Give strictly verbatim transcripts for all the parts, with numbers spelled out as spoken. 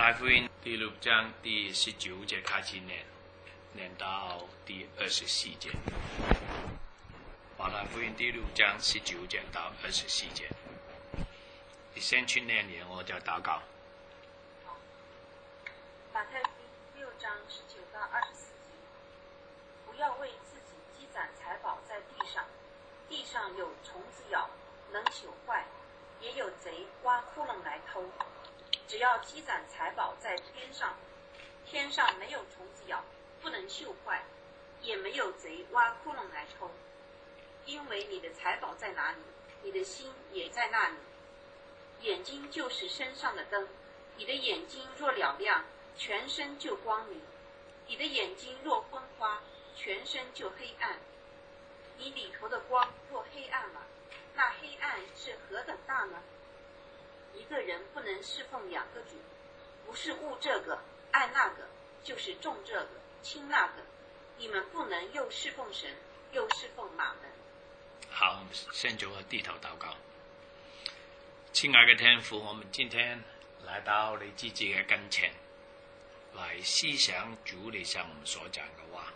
太福音第六章第十九節開始念，念到第二十四節。馬太福音第六章十九節到二十四節，你先去念念，我就禱告。 馬太福音六章十九到二十四節，不要為自己積攢財寶在地上，地上有蟲子咬，能朽壞；也有賊挖窟窿來偷。只要積攢財寶在天上，天上沒有蟲子咬，不能朽壞，也沒有賊挖窟窿來偷。因為你的財寶在哪裡，你的心也在那裡。眼睛就是身上的燈，你的眼睛若了亮，全身就光明；你的眼睛若昏花，全身就黑暗。你裡頭的光若黑暗了，那黑暗是何等大呢？一個人不能侍奉兩個主，不是務這個愛那個，就是重這個輕那個。你們不能又侍奉神，又侍奉馬門。 好，先做個低頭禱告。親愛嘅天父，我們今天來到你自己嘅跟前，來思想主你向我們所講嘅話，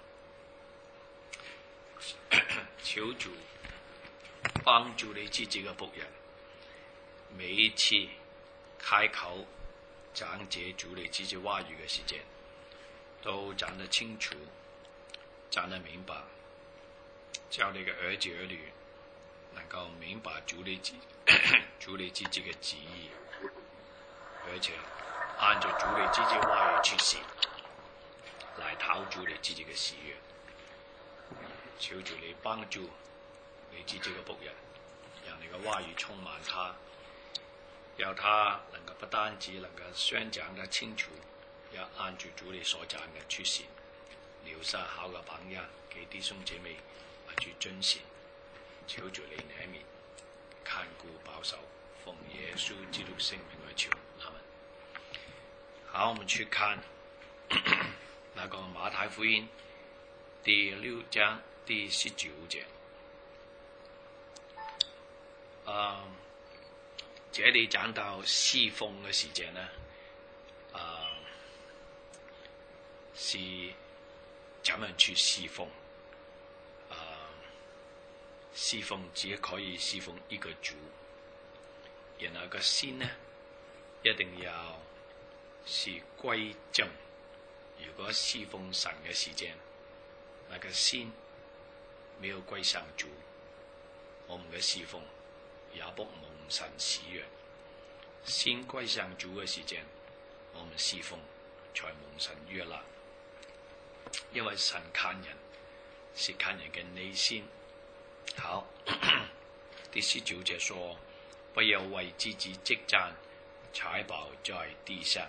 求主幫助你自己嘅僕人，每一次開口講解主你自己話語嘅時間，都講得清楚，講得明白，叫你嘅兒子兒女能夠明白主你自主你自己嘅旨意，而且按照主你自己話語去行，來討主你自己嘅喜悅。求主你幫助你自己嘅僕人，讓你嘅話語充滿他，要他能夠不單止能夠宣講得清楚，要按住主你所講嘅去行，留下好嘅榜樣給弟兄姐妹去遵循。求主你憐憫看顧保守，奉耶穌基督聖名來求，阿們。好，我們去看那個馬太福音第六章第十九節。啊、嗯，這裡講到侍奉嘅時間呢，啊、嗯，是怎樣去侍奉？啊、嗯，侍奉只可以侍奉一個主，然後個心呢，一定要是歸正。如果侍奉神嘅時間，那個心沒有歸上主，我們嘅侍奉也不蒙神喜悅。先歸上主嘅時間，我們侍奉才蒙神悅納。因為神看人是看人嘅內心。好，第十九節說：不要為自己積攢財寶在地上，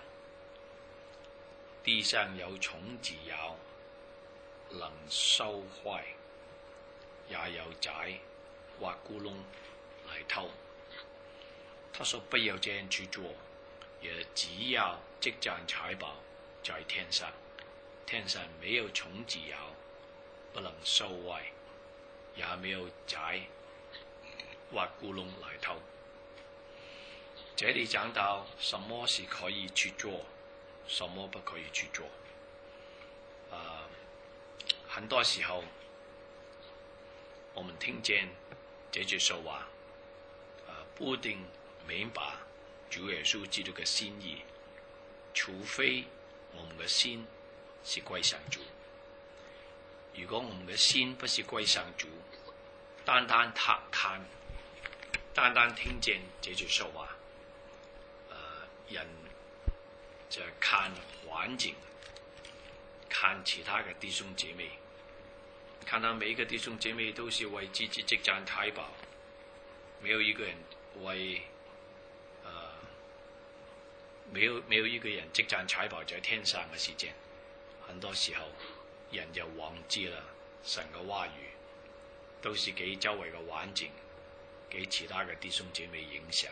地上有蟲子咬，能燒壞；也有賊挖窟窿來偷。他說不要這樣去做，也只要積攢財寶在天上，天上沒有蟲子咬，不能燒壞，也沒有賊挖窟窿來偷。這裡講到什麼是可以去做，什麼不可以去做。啊，很多時候我們聽見這句說話，啊，不一定明白主耶穌基督嘅心意，除非我們嘅心是歸上主。如果我們嘅心不是歸上主，單單他看，單單聽見這句說話，呃，人就看環境，看其他嘅弟兄姐妹，看到每一個弟兄姐妹都是為自己積攢財寶，沒有一個人為，呃，沒有沒有一個人積攢財寶在天上嘅時間，很多時候人就忘記了神嘅話語，都是給周圍嘅環境，給其他嘅弟兄姐妹影響。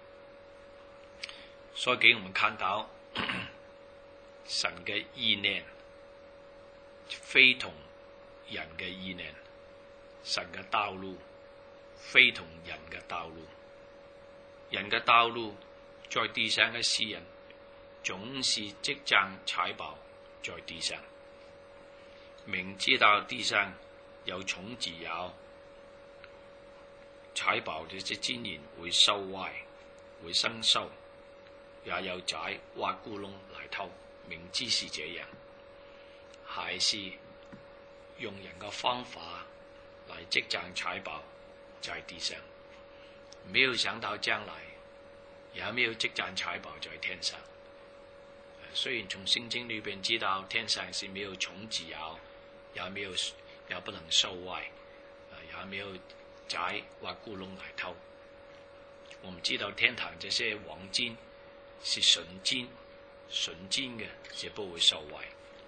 所以給我們看到神嘅意念非同人嘅意念，神嘅道路非同人嘅道路。人嘅道路在地上嘅世人總是積攢財寶在地上，明知道地上有蟲子咬，財寶這些金銀會收壞，會生鏽，也有賊挖窟窿來偷，明知是這樣，還是用人嘅方法來積攢財寶在地上，沒有想到將來也沒有積攢財寶在天上。雖然從聖經裏邊知道天上是沒有蟲子咬，也沒有也不能收壞，也沒有賊挖窟窿來偷。我們知道天堂這些黃金是純金，純金嘅，是不會收壞。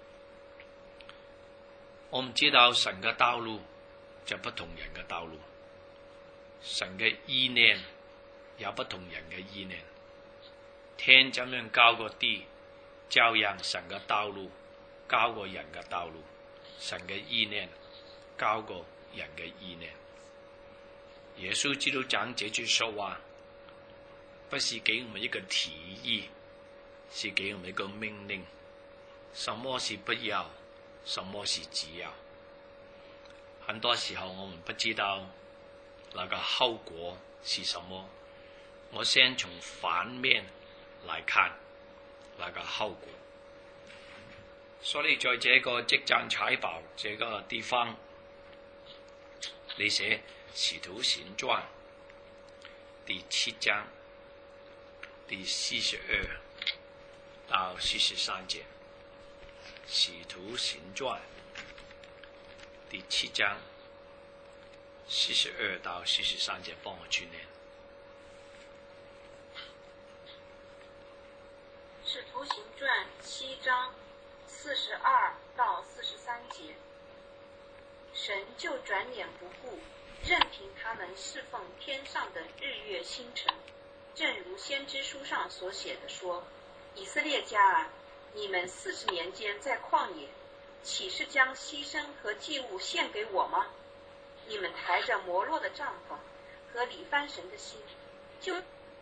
我們知道神嘅道路就不同人嘅道路，神嘅意念也不同人嘅意念。天怎樣高過地，照樣神嘅道路高過人嘅道路，神嘅意念高過人嘅意念。耶穌基督講這句說話，不是給我們一個提議，是給我們一個命令。什麼是不要，什麼是只要。很多時候我們不知道那個後果是什麼，我先從反面來看那個後果。所以在這個積攢財寶這個地方，你寫使徒行傳第七章第四十二到四十三節，使徒行傳第七章四十二到四十三節，幫我去念。 使徒行傳七章四十二到四十三節，神就轉臉不顧，任憑他們侍奉天上的日月星辰，正如先知書上所寫的說：以色列家啊，你們四十年間在曠野，豈是將犧牲和祭物獻給我嗎？你們抬着摩洛的帳篷和理番神的心，就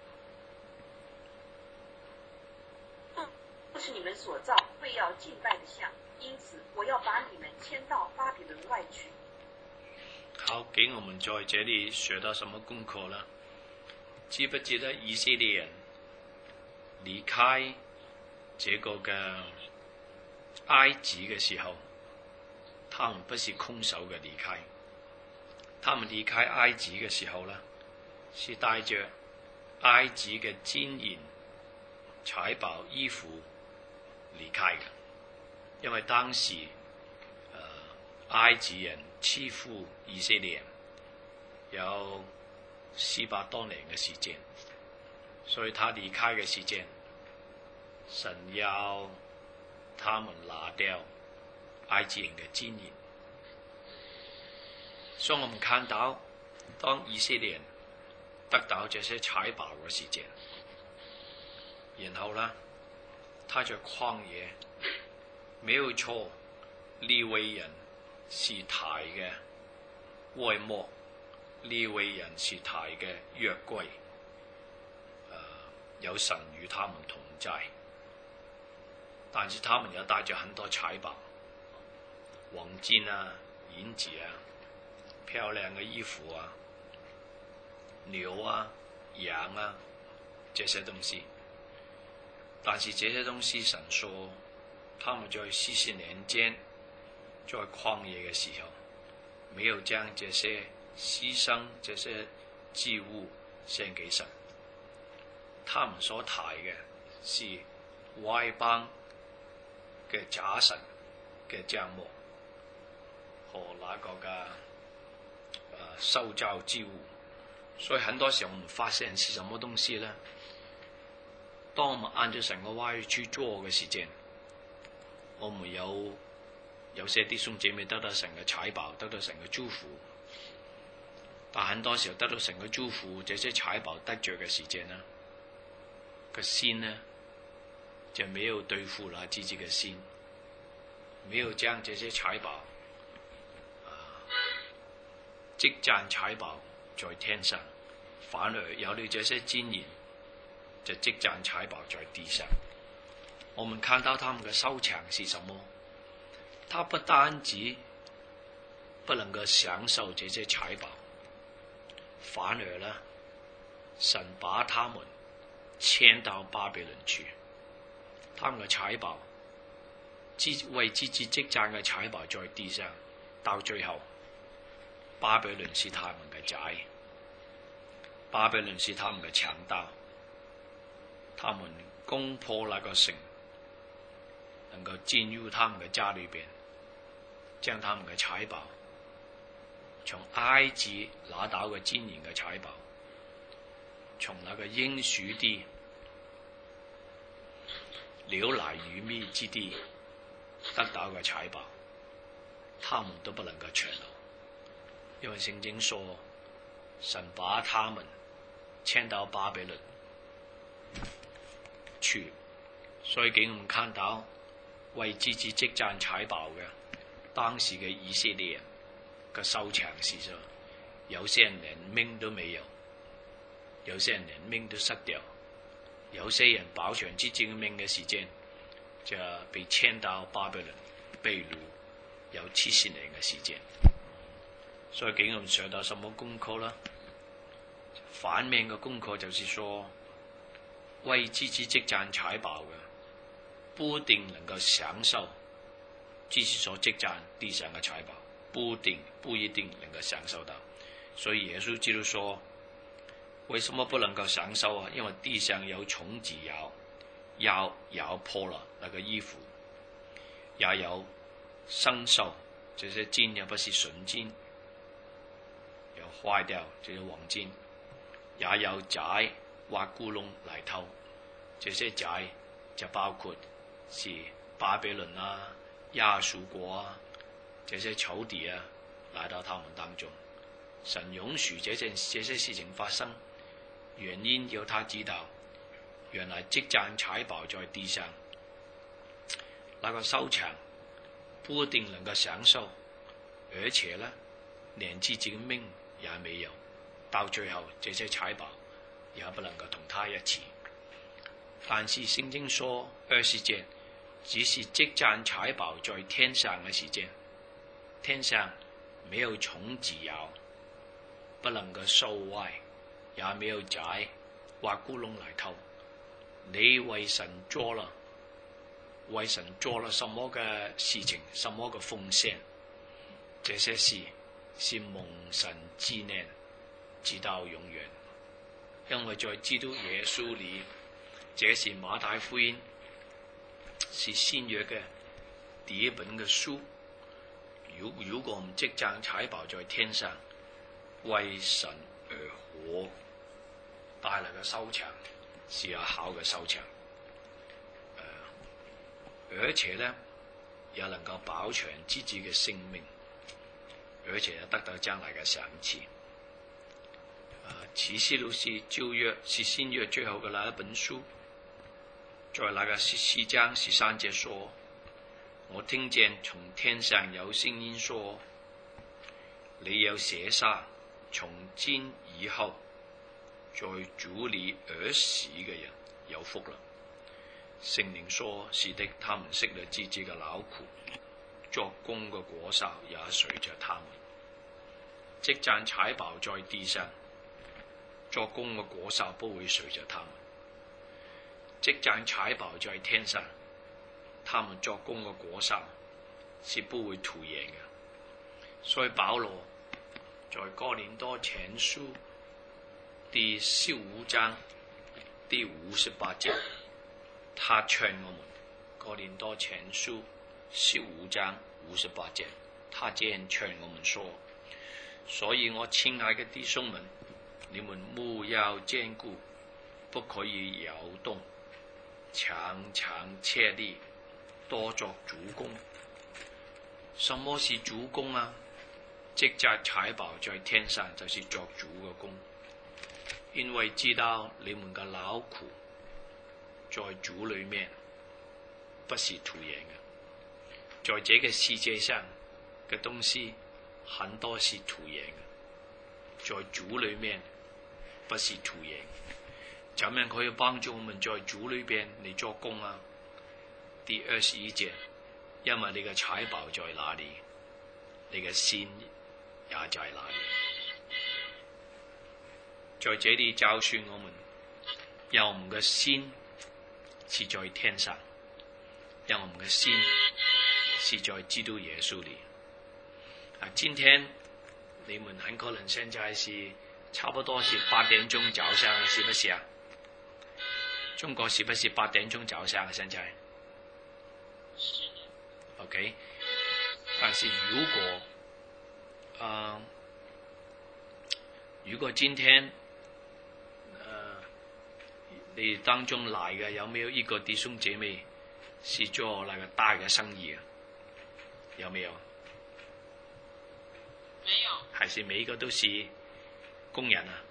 就是你們所造為要敬拜的像，因此我要把你們遷到巴比倫外去。 好，給我們在這裏學到什麼功課呢？記不記得以色列人離開這個嘅埃及嘅時候，他們不是空手嘅離開，他們離開埃及嘅時候呢，是帶着埃及嘅金銀財寶衣服離開嘅，因為當時、呃、埃及人欺負以色列人有四百多年嘅時間，所以他離開嘅時間，神要他們拿掉埃及人嘅金銀。所以我們看到，當以色列人得到這些財寶嘅時間，然後呢，他在曠野，沒有錯，利未人是抬嘅會幕，利未人是抬嘅約櫃，呃，有神與他們同在，但是他們也帶着很多財寶，黃金啊、銀子啊、漂亮嘅衣服啊、牛啊、羊啊，這些東西。但是這些東西神說，他們在四十年間在曠野嘅時候，沒有將這些犧牲、這些祭物獻給神。他們所抬嘅是外邦嘅假神嘅帳幕和那個嘅呃受造之物。所以很多時候我們發現是什麼東西呢？當我們按照神嘅話去做嘅時間，我們有有些弟兄姐妹得到神嘅財寶，得到神嘅祝福。但很多時候得到神嘅祝福，這些財寶得着嘅時間呢，個心呢就沒有對付了自己嘅心，沒有將這些財寶啊積攢財寶在天上，反而有了這些金銀就積攢財寶在地上。 我們看到他們嘅收場是什麼？他不單止不能夠享受這些財寶，反而呢，神把他們遷到巴比倫去。他們嘅財寶，為自己積攢嘅財寶在地上，到最後，巴比倫是他們嘅寨，巴比倫是他們嘅強盜，他們攻破那個城，能夠進入他們嘅家裏邊，將他們嘅財寶，從埃及拿到嘅金銀嘅財寶，從那個應許地流奶與蜜之地得到嘅財寶，他們都不能夠長留，因為聖經說神把他們遷到巴比倫去，所以給我們看到為自己積攢財寶嘅當時嘅以色列人嘅收場是咗，有些人連命都沒有，有些人連命都失掉，有些人保全自己嘅命嘅時間就被遷到巴比倫被擄，有七十年嘅時間。所以給我們學到什麼功課啦？反面嘅功課就是說，為自己積攢財寶嘅，不一定能夠享受自己所積攢地上嘅財寶，不一定不一定能夠享受到。所以耶穌基督說，為什麼不能夠享受啊？因為地上有蟲子咬，咬咬破了那個衣服，也有生鏽，這些金也不是純金，有壞掉這些黃金，也有賊挖窟窿來偷，這些賊就包括是巴比倫啊、亞述國啊，這些仇敵啊來到他們當中。神允許這件這些事情發生，原因要他知道，原來積攢財寶在地上，那個收場不一定能夠享受，而且呢，連自己的命也沒有，到最後這些財寶也不能夠同他一起。但是聖經說二十節，只是積攢財寶在天上嘅時間，天上沒有蟲子咬，不能夠收壞，也沒有賊挖窟窿來偷。你為神做了，為神做了什麼嘅事情，什麼嘅奉獻，這些事是蒙神紀念直到永遠。因為在基督耶穌裏，這是馬太福音，是新約嘅第一本嘅書。如如果我們積攢財寶在天上，為神而活，帶來嘅收場是有好嘅收場，呃，而且呢，也能夠保全自己嘅性命，而且得到將來嘅賞賜。啟示錄是舊約是新約最後嘅那一本書，在那個十四章十三節說，我聽見從天上有聲音說，你要寫下，從今以後在主裏兒死嘅人有福了。聖靈說，是的，他們息了自己嘅勞苦，作工嘅果效也隨着他們。積攢財寶在地上，作工嘅果效不會隨着他們。積攢財寶在天上，他們作工嘅果效是不會徒然嘅。所以保羅在哥林多前書第十五章第五十八節，他勸我們，哥林多前書十五章五十八節，他這樣勸我們說，所以我親愛嘅弟兄們，你們務要堅固，不可以搖動，常常切力，多作主工。什麼是主工啊？積攢財寶在天上，就是作主嘅工。因為知道你們嘅勞苦在主裏面不是徒然嘅，在這個世界上嘅東西很多是徒然嘅，在主裏面不是徒然。怎樣可以幫助我們在主裏邊嚟做工啊？ 第二十一節，因為你嘅財寶在哪裏，你嘅心也在哪裏。在這裏教訓我們，讓我們嘅心是在天上，讓我們嘅心是在基督耶穌裏。啊，今天你們很可能現在是差不多是八點鐘早上，是不是啊？中國是不是八點鐘早上啊？現在？OK， 但是如果，呃，如果今天，呃，你當中來嘅有沒有一個弟兄姐妹是做那個大嘅生意啊？有沒有？ 沒有。 還是每一個都是工人啊？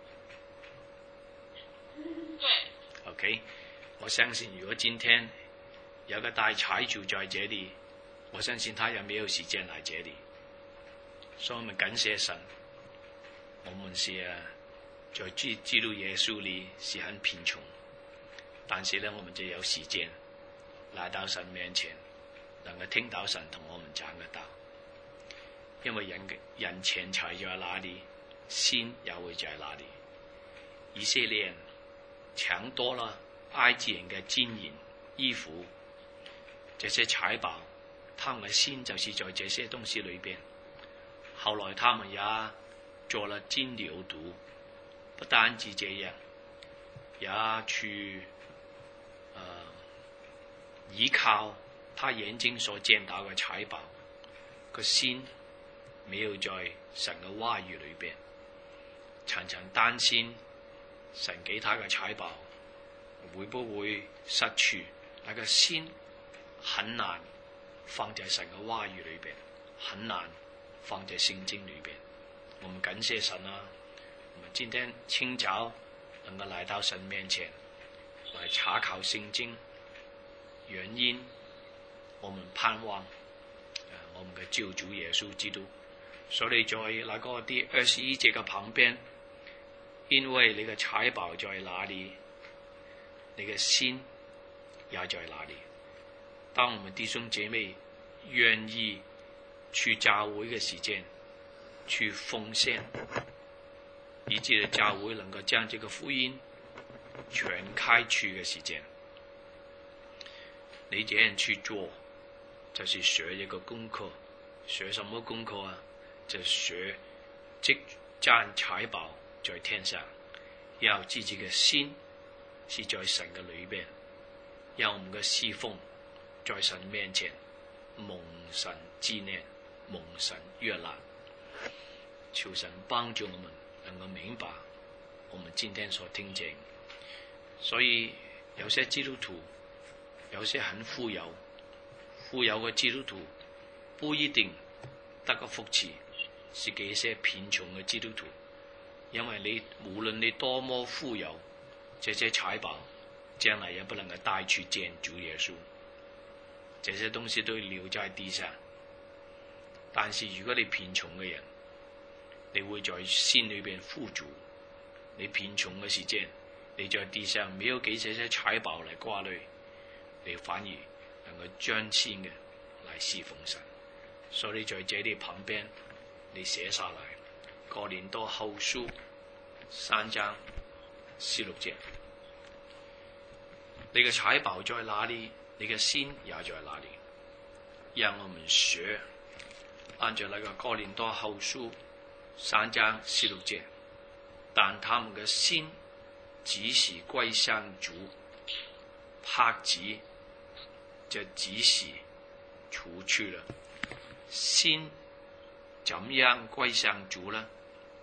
對。 OK， 我相信如果今天有個大財主在這裏，我相信他也沒有時間來這裏，所以我們感謝神，我們是啊，在基基督耶穌裏是很貧窮，但是呢，我們就有時間來到神面前，能夠聽到神同我們講嘅道，因為人人錢財在哪裏，心也會在哪裏。以色列人搶奪了埃及人嘅金銀衣服，這些財寶，他們嘅心就是在這些東西裏邊。後來他們也做了金牛犢，不單止這樣，也去呃依靠他眼睛所見到嘅財寶，個心沒有在神嘅話語裏邊，常常擔心神給他嘅財寶會不會失去，那個心很難放在神嘅話語裏邊，很難放在聖經裏邊。我們感謝神啊！我們今天清早能夠來到神面前來查考聖經，原因我們盼望、呃、我們嘅救主耶穌基督。所以在那個第二十一節嘅旁邊，因為你嘅財寶在哪裏，你嘅心也在哪裏。當我們弟兄姐妹願意去教會嘅時間，去奉獻，以致教會能夠將這個福音傳開去嘅時間，你這樣去做，就是學一個功課。學什麼功課啊？就學積攢財寶在天上，要自己嘅心是在神嘅裏邊，讓我們嘅侍奉在神面前蒙神紀念，蒙神悅納。求神幫助我們能夠明白我們今天所聽見。所以有些基督徒，有些很富有，富有嘅基督徒不一定得個福氣，是給一些貧窮嘅基督徒。因為你無論你多麼富有，這些財寶將來也不能夠帶去見主耶穌，這些東西都留在地上。但是如果你貧窮嘅人，你會在心裏邊富足。你貧窮嘅時間，你在地上沒有給這些財寶嚟掛慮，你反而能夠彰顯嘅嚟侍奉神。所以在這裏旁邊，你寫下來哥林多後書三章十六節，你嘅財寶在哪裏，你嘅心也在哪裏。讓我們學按照那個哥林多後書三章十六節，但他們嘅心只是歸向主，帕子就只是除去了。心怎樣歸向主呢？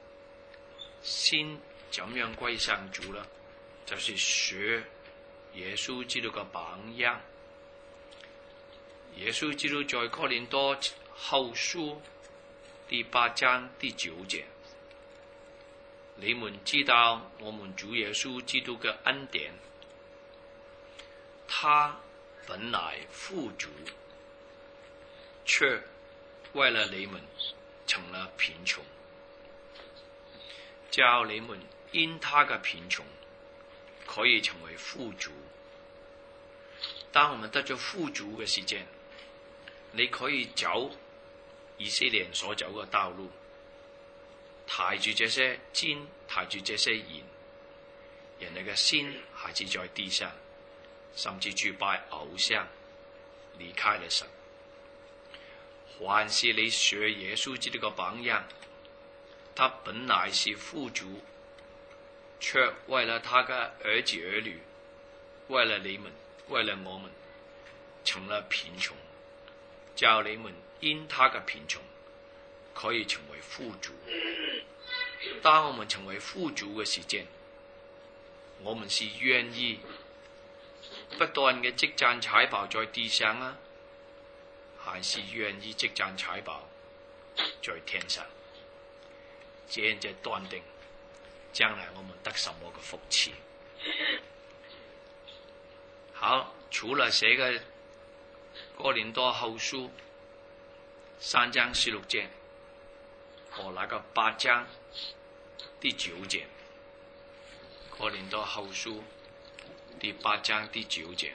心怎樣歸向主呢？就是學耶穌基督嘅榜樣。耶穌基督在哥林多後書第八章第九節，你們知道我們主耶穌基督嘅恩典，他本來富足，卻為了你們成了貧窮，叫你們因他嘅貧窮可以成為富足。 當我們得咗富足嘅時間，你可以走以色列人所走嘅道路，抬住這些肩，抬住這些鹽，人哋嘅心還是在地上，甚至去拜偶像，離開了神。還是你學耶穌基督嘅榜樣，他本來是富足，卻為了他嘅兒子兒女，為了你們，為了我們，成了貧窮，叫你們因他嘅貧窮可以成為富足。當我們成為富足嘅時間，我們是願意不斷嘅積攢財寶在地上啊，還是願意積攢財寶在天上？這樣就斷定將來我們得什麼嘅福氣。好，除了寫嘅哥林多後書三章十六節和那個八章第九節，哥林多後書第八章第九節，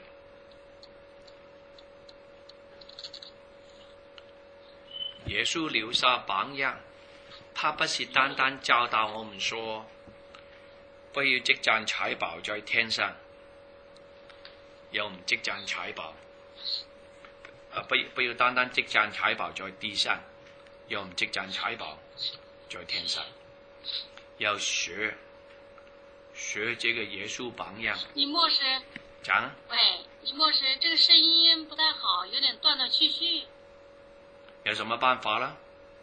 耶穌留下榜樣，他不是單單教導我們說不要積攢財寶在天上，又唔積攢財寶，啊不不要單單積攢財寶在地上，又唔積攢財寶在天上，要學學這個耶穌榜樣。 李牧師， 講。 喂，李牧師，這個聲音不太好，有點斷斷續續。 有什麼辦法啦？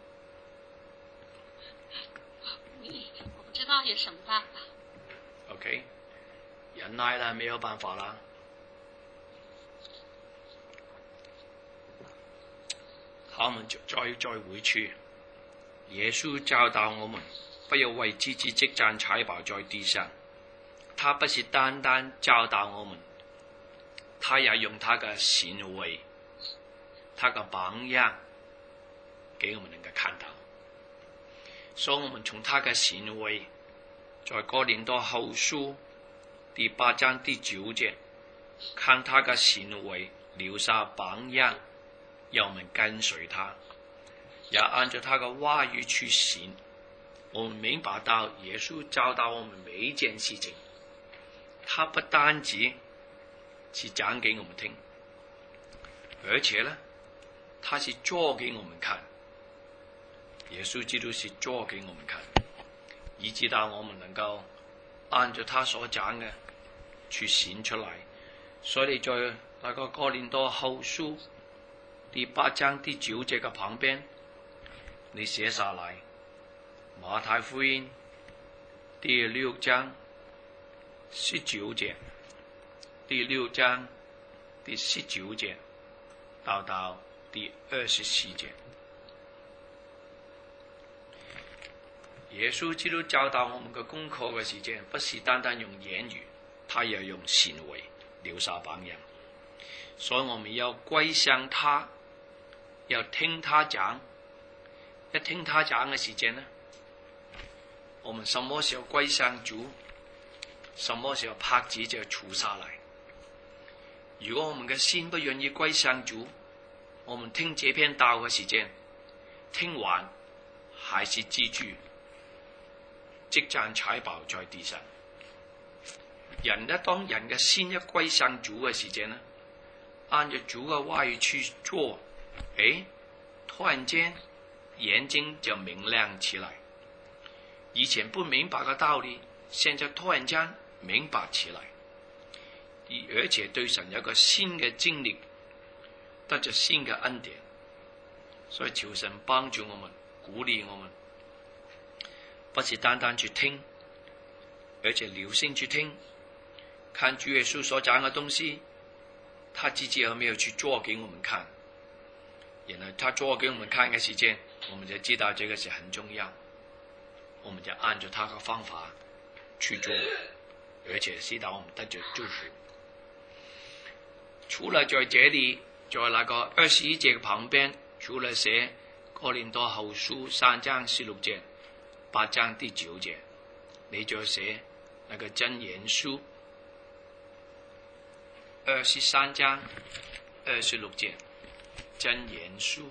我不知道有什麼辦法。 OK， 忍耐啦，沒有辦法啦。好，我們再再回去。耶穌教導我們不要為自己積攢財寶在地上，他不是單單教導我們，他也用他嘅行為，他嘅榜樣給我們能夠看到。所以我們從他嘅行為，在哥林多後書第八章第九節，看他嘅行為留下榜樣，讓我們跟隨他，也按照他嘅話語去行。我們明白到耶穌教導我們每一件事情，他不單止是講給我們聽，而且呢，他是做給我們看。耶穌基督是做給我們看，以致到我們能夠按照他所講嘅去行出來。所以在那個哥林多後書第八章第九節嘅旁邊，你寫下來。馬太福音第六章十九節，第六章第十九節到到第二十四節。耶穌基督教導我們嘅功課嘅時間，不是單單用言語，他也用行為留下榜樣。所以我們要歸向他，要聽他講。一聽他講嘅時間呢，我們什麼時候歸向主，什麼時候拍子就除下來。如果我們嘅心不願意歸向主，我們聽這篇道嘅時間，聽完還是記住積攢財寶在地上。人一當人嘅心一歸向主嘅時間呢，按照主嘅話語去做，誒，突然間眼睛就明亮起來。以前不明白嘅道理，現在突然間明白起來，而且對神有個新嘅經歷，得着新嘅恩典。所以求神幫助我們，鼓勵我們，不是單單去聽，而且留心去聽，看主耶穌所講嘅東西，他自己有沒有去做給我們看。然後他做給我們看嘅時間，我們就知道這個是很重要。我們就按照他的方法去做，而且使到我們得着祝福。除了在這裏，在那個二十一節旁邊，除了寫哥林多後書三章十六節、八章第九節，你就寫那個箴言書二十三章二十六節，箴言書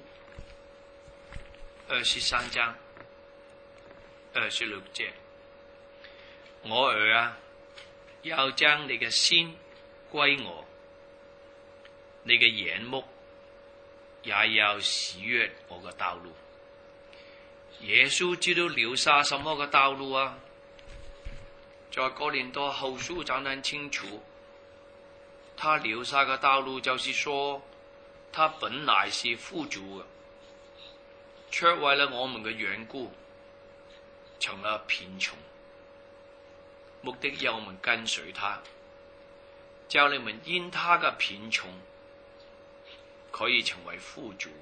二十三章二十六節，我兒啊，要將你嘅心歸我，你嘅眼目也要喜悅我嘅道路。耶穌知道留下什麼嘅道路啊？在哥林多後書講得很清楚，他留下嘅道路就是說，他本來是富足嘅，卻為了我們嘅緣故成了貧窮，目的要我們跟隨他，叫你們因他嘅貧窮可以成為富足。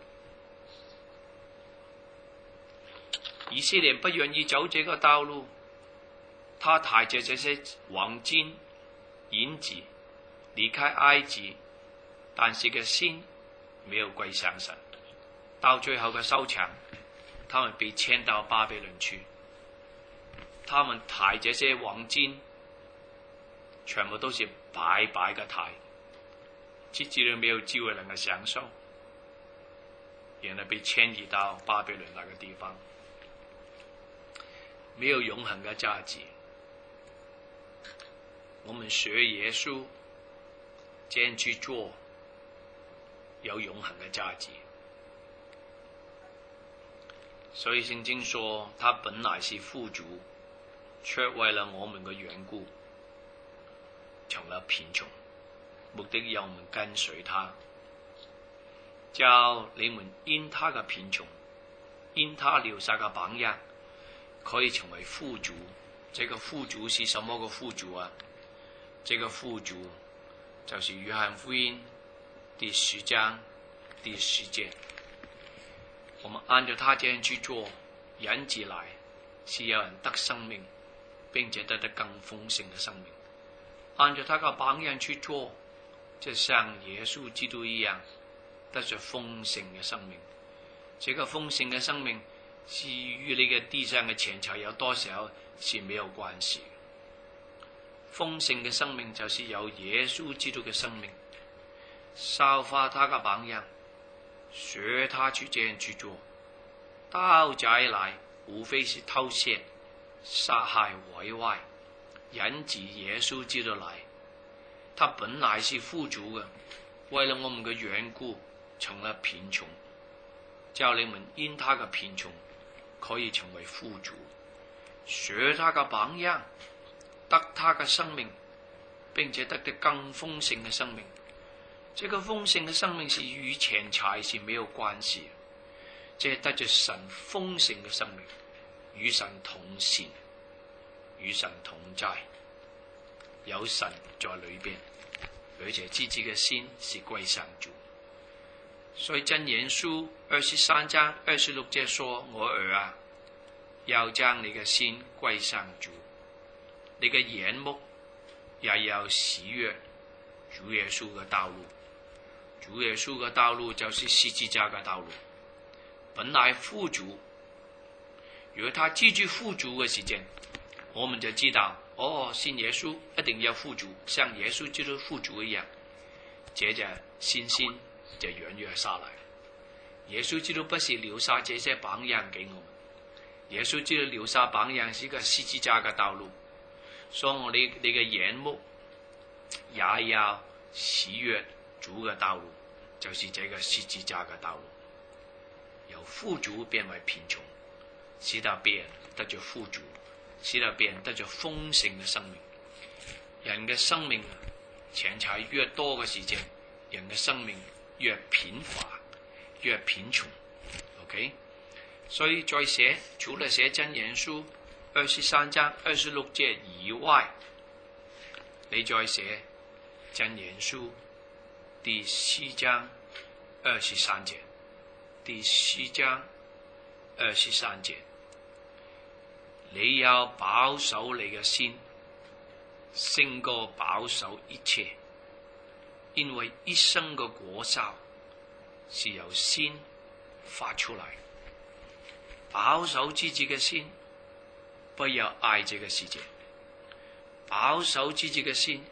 以色列不願意走這個道路，他帶着這些黃金銀子離開埃及，但是個心沒有歸向神，到最後嘅收場，他們被遷到巴比倫去。他們抬這些黃金，全部都是白白嘅抬，直至到沒有機會能夠享受，然後被遷移到巴比倫那個地方，沒有永恆嘅價值。我們學耶穌這樣去做，有永恆嘅價值。所以聖經說，他本來是富足，卻為了我們嘅緣故成了貧窮，目的要我們跟隨他，叫你們因他嘅貧窮，因他留下嘅榜樣，可以成為富足。這個富足是什麼個富足啊？這個富足就是約翰福音第十章第十節，我們按照他這樣去做，人子來是有人得生命，並且得得更豐盛的生命。按照他個榜樣去做，就像耶穌基督一樣，得着豐盛嘅生命。這個豐盛嘅生命是與你嘅地上嘅錢財有多少是沒有關係。豐盛嘅生命就是有耶穌基督嘅生命，效法他嘅榜樣，學他去這樣去做。盜賊來無非是偷竊、殺害、毀壞，人子耶穌基督來，他本來是富足嘅，為了我們嘅緣故成了貧窮，叫你們因他嘅貧窮可以成為富足。學他嘅榜樣，得他嘅生命，並且得的更豐盛嘅生命。這個豐盛嘅生命是與錢財是沒有關係，這係得着神豐盛嘅生命，與神同善，與神同在，有神在裏邊，而且自己嘅心是歸向主。所以箴言書二十三章二十六節說：我兒啊，要將你嘅心歸向主，你嘅眼目也要喜悅主耶穌嘅道路。主耶穌嘅道路就是十字架嘅道路。本來富足，如果他繼續富足嘅時間，我們就知道，哦，信耶穌一定要富足，像耶穌基督富足一樣。接着信心就軟弱下來。耶穌基督不是留下這些榜樣給我們，耶穌基督留下榜樣是一個十字架嘅道路。所以我哋你嘅眼目也要喜悅主嘅道路，就是這個十字架嘅道路。由富足變為貧窮，使到別人得着富足，使到別人得着豐盛嘅生命。人嘅生命啊，錢財越多嘅時間，人嘅生命越貧乏，越貧窮。OK， 所以再寫，除了寫箴言書二十三章二十六節以外，你再寫箴言書第四章二十三節。第四章二十三節，你要保守你嘅心，勝過保守一切，因為一生嘅果效是由心發出來。保守自己嘅心，不要愛這個世界；保守自己嘅心，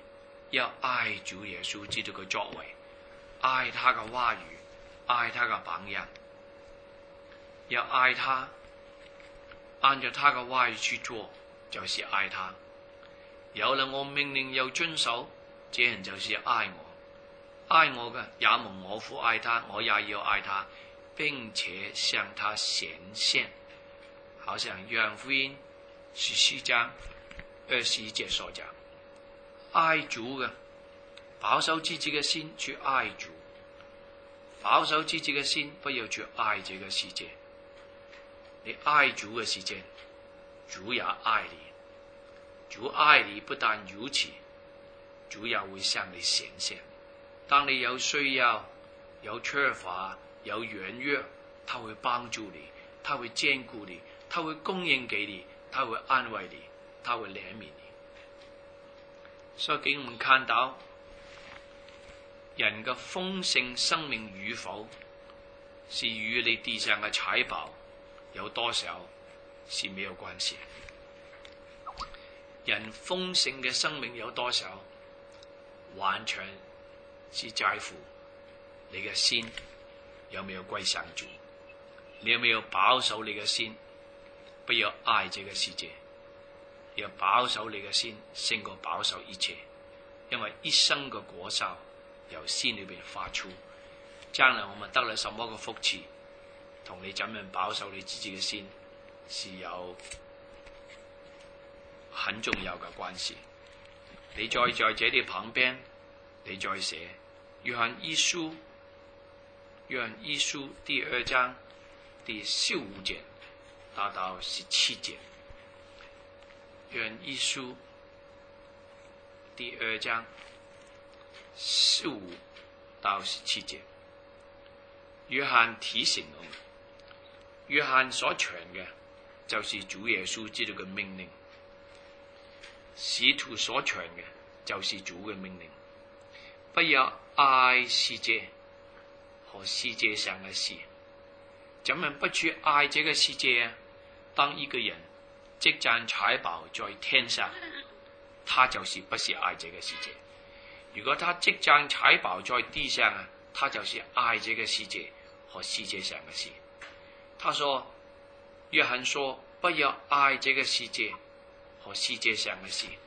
要愛主耶穌基督嘅作為，愛他嘅話語，愛他嘅榜樣，要愛他，按照他嘅話語去做，就是愛他。有了我命令又遵守，這人就是愛我。愛我嘅也蒙我父愛他，我也要愛他，並且向他顯現。好像約翰福音十四章二十一節所講，愛主嘅保守自己嘅心去愛主，保守自己嘅心不要去愛這個世界。你愛主嘅時間，主也愛你。主愛你不但如此，主也會向你顯現。當你有需要、有缺乏、有軟弱，他會幫助你，他會堅固你，他會供應給你，他會安慰你，他會憐憫你。所以給我們看到人嘅豐盛生命與否，是與你地上嘅財寶有多少是沒有關係。人豐盛嘅生命有多少，完全是在乎你嘅心有沒有歸向主，你有沒有保守你嘅心，不要愛這個世界，要保守你嘅心勝過保守一切，因為一生嘅果效由心裏邊發出。將來我們得了什麼嘅福氣，同你怎樣保守你自己嘅心是有很重要嘅關係。你再在這裏旁邊，你再寫約翰一書，約翰一書第二章第十五節達到十七節。約翰一書第二章十五到十七節，約翰提醒我們，約翰所傳嘅就是主耶穌基督嘅命令，使徒所傳嘅就是主嘅命令，不要愛世界和世界上嘅事。怎樣不去愛這個世界啊？當一個人積攢財寶在天上，他就是不是愛這個世界；如果他積攢財寶在地上啊，他就是愛這個世界和世界上嘅事。他說，約翰說，不要愛這個世界和世界上嘅事。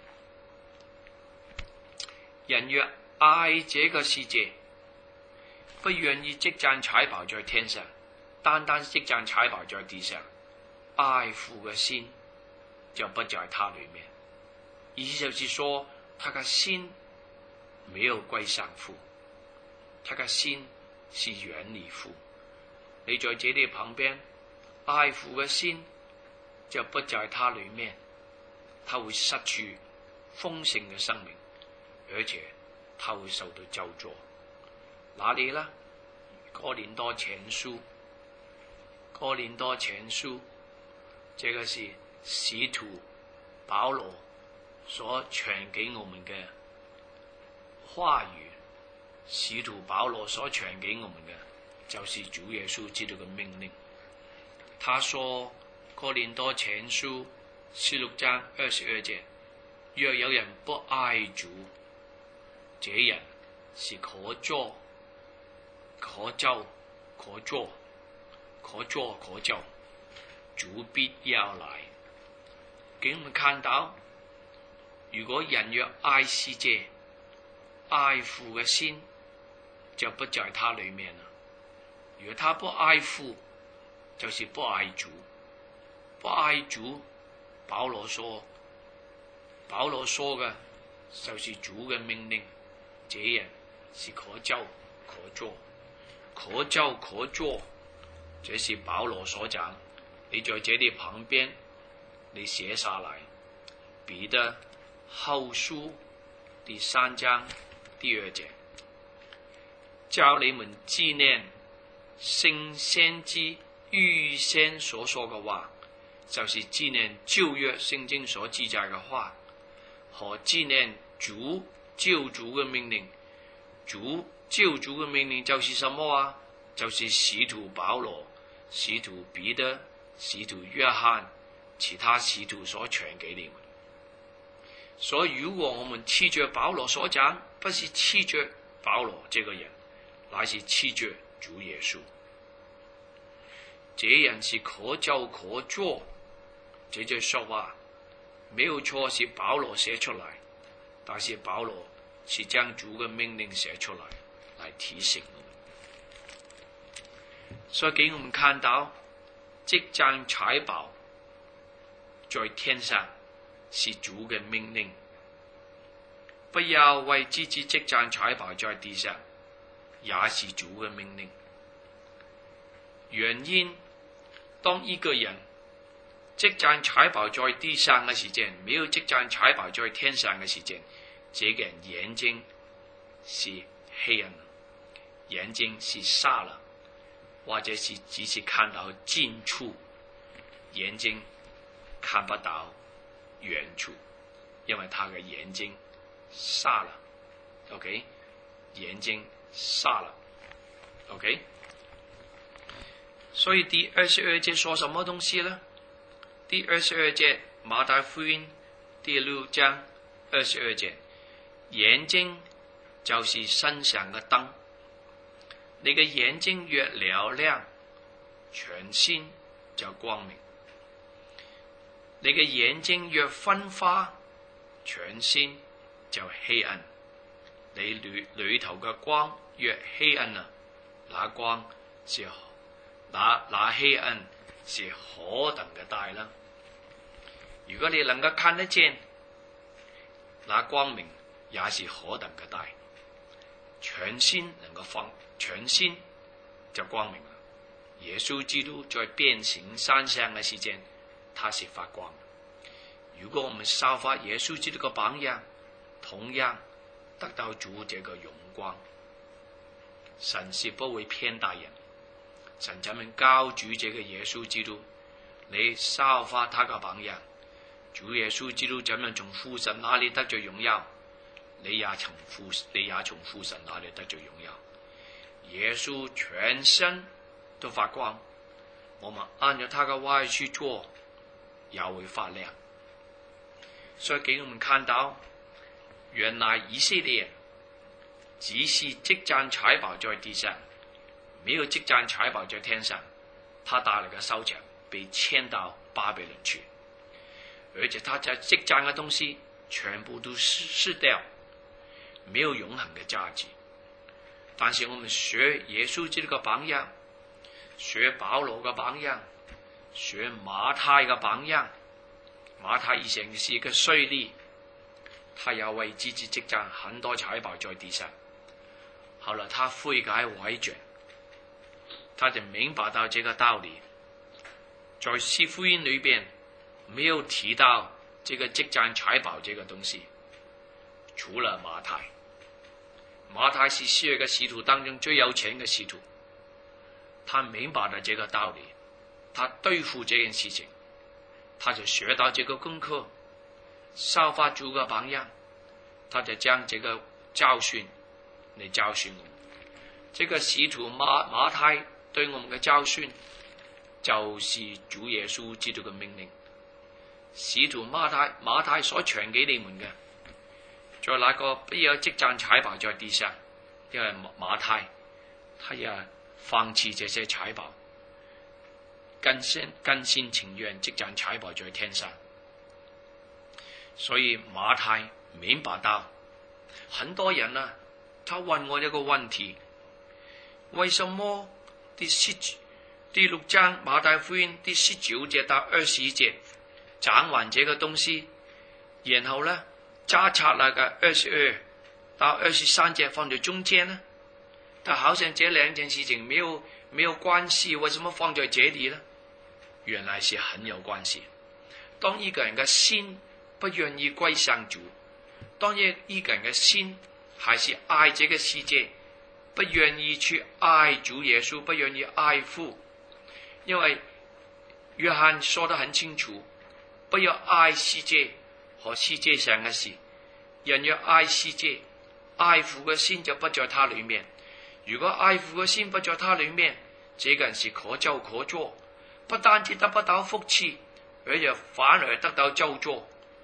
人若愛這個世界，不願意積攢財寶在天上，單單積攢財寶在地上，愛父嘅心就不在他裏面。意思就是說，他嘅心沒有歸向父，他嘅心是遠離父。你在這裏旁邊，愛父嘅心就不在他裏面，他會失去豐盛嘅生命，而且他會受到咒詛。哪裏呢？哥林多前書，哥林多前書，這個是使徒保羅所傳給我們嘅話語，使徒保羅所傳給我們嘅就是主耶穌基督嘅命令。他說，哥林多前書十六章二十二節，若有人不愛主，這人是可詛、可咒、可詛、可詛、可咒，主必要來。給我們看到，如果人若愛世界，愛父嘅心就不在他裏面了。如果他不愛父，就是不愛主。不愛主，保羅說，保羅說嘅就是主嘅命令，這人是可咒、可詛、可咒、可詛，這是保羅所講。你在這裏旁邊，你寫下來，彼得後書第三章第二節，叫你們紀念聖先知預先所說嘅話，就是紀念舊約聖經所記載嘅話，和紀念主救主嘅命令。主救主嘅命令就是什麼啊？就是使徒保羅、使徒彼得、使徒約翰、其他使徒所傳給你們。 所以如果我們吃着保羅所講，不是吃着保羅這個人，乃是吃着主耶穌。這人是可咒可詛，這句說話沒有錯，是保羅寫出來，但是保羅是將主嘅命令寫出來，來提醒我們。所以給我們看到積攢財寶在天上是主嘅命令，不要為自己積攢財寶在地上，也是主嘅命令。原因，當一個人積攢財寶在地上嘅時間，沒有積攢財寶在天上嘅時間，這個人眼睛是黑暗，眼睛是瞎了，或者是只是看到近處，眼睛看不到遠處，因為他嘅眼睛瞎了。OK， 眼睛瞎了。OK， 所以第二十二節說什麼東西呢？第二十二節馬太福音第六章二十二節，眼睛就是身上嘅燈，你嘅眼睛越嘹亮，全身就光明；你嘅眼睛越昏花，全身就黑暗。你裏裏頭嘅光越黑暗啊，那光是那那黑暗是何等嘅大啦！如果你能夠看得見，那光明也是何等嘅大，全身能夠放，全身就光明啦。耶穌基督在變形山上嘅時間，他是發光。如果我們效法耶穌基督嘅榜樣，同樣得到主這個榮光。神是不會偏待人，神怎樣教主這個耶穌基督，你效法他嘅榜樣。主耶穌基督怎樣從父神那裏得着榮耀，你也從父你也從父神那裏得着榮耀。耶穌全身都發光，我們按照他嘅話去做，也會發亮。所以給我們看到，原來以色列只是積攢財寶在地上，沒有積攢財寶在天上。他帶來嘅收成被遷到巴比倫去，而且他在積攢嘅東西全部都失掉，沒有永恆嘅價值。但是我們學耶穌基督嘅榜樣，學保羅嘅榜樣，學馬太嘅榜樣。馬太以前是一個稅吏，他要為自己積攢很多財寶在地上。後來他悔改回轉，他就明白到這個道理。在四福音裏邊沒有提到這個積攢財寶這個東西，除了馬太。馬太是十二個使徒當中最有錢嘅使徒，他明白了這個道理，他對付這件事情，他就學到這個功課，效法主嘅榜樣，他就將這個教訓嚟教訓我們。這個使徒馬馬太對我們嘅教訓，就是主耶穌基督嘅命令。使徒馬太馬太所傳給你們嘅，在那個不要積攢財寶在地上，因為馬太他也放棄這些財寶，甘心甘心情願積攢財寶在天上。所以馬太明白到，很多人啊，他問我一個問題：為什麼第十第六章馬太福音第十九節到二十一節講完這個東西，然後呢加插那個二十二到二十三節放在中間呢？但好像這兩件事情沒有沒有關係，為什麼放在這裏呢？原來是很有關係。當一個人嘅心不願意歸向主，當一一個人嘅心還是愛這個世界，不願意去愛主耶穌，不願意愛父，因為約翰說得很清楚，不要愛世界和世界上嘅事。人若愛世界，愛父嘅心就不在他裏面。如果愛父嘅心不在他裏面，這個人是可咒可詛，不單止得不到福氣，而且反而得到咒詛。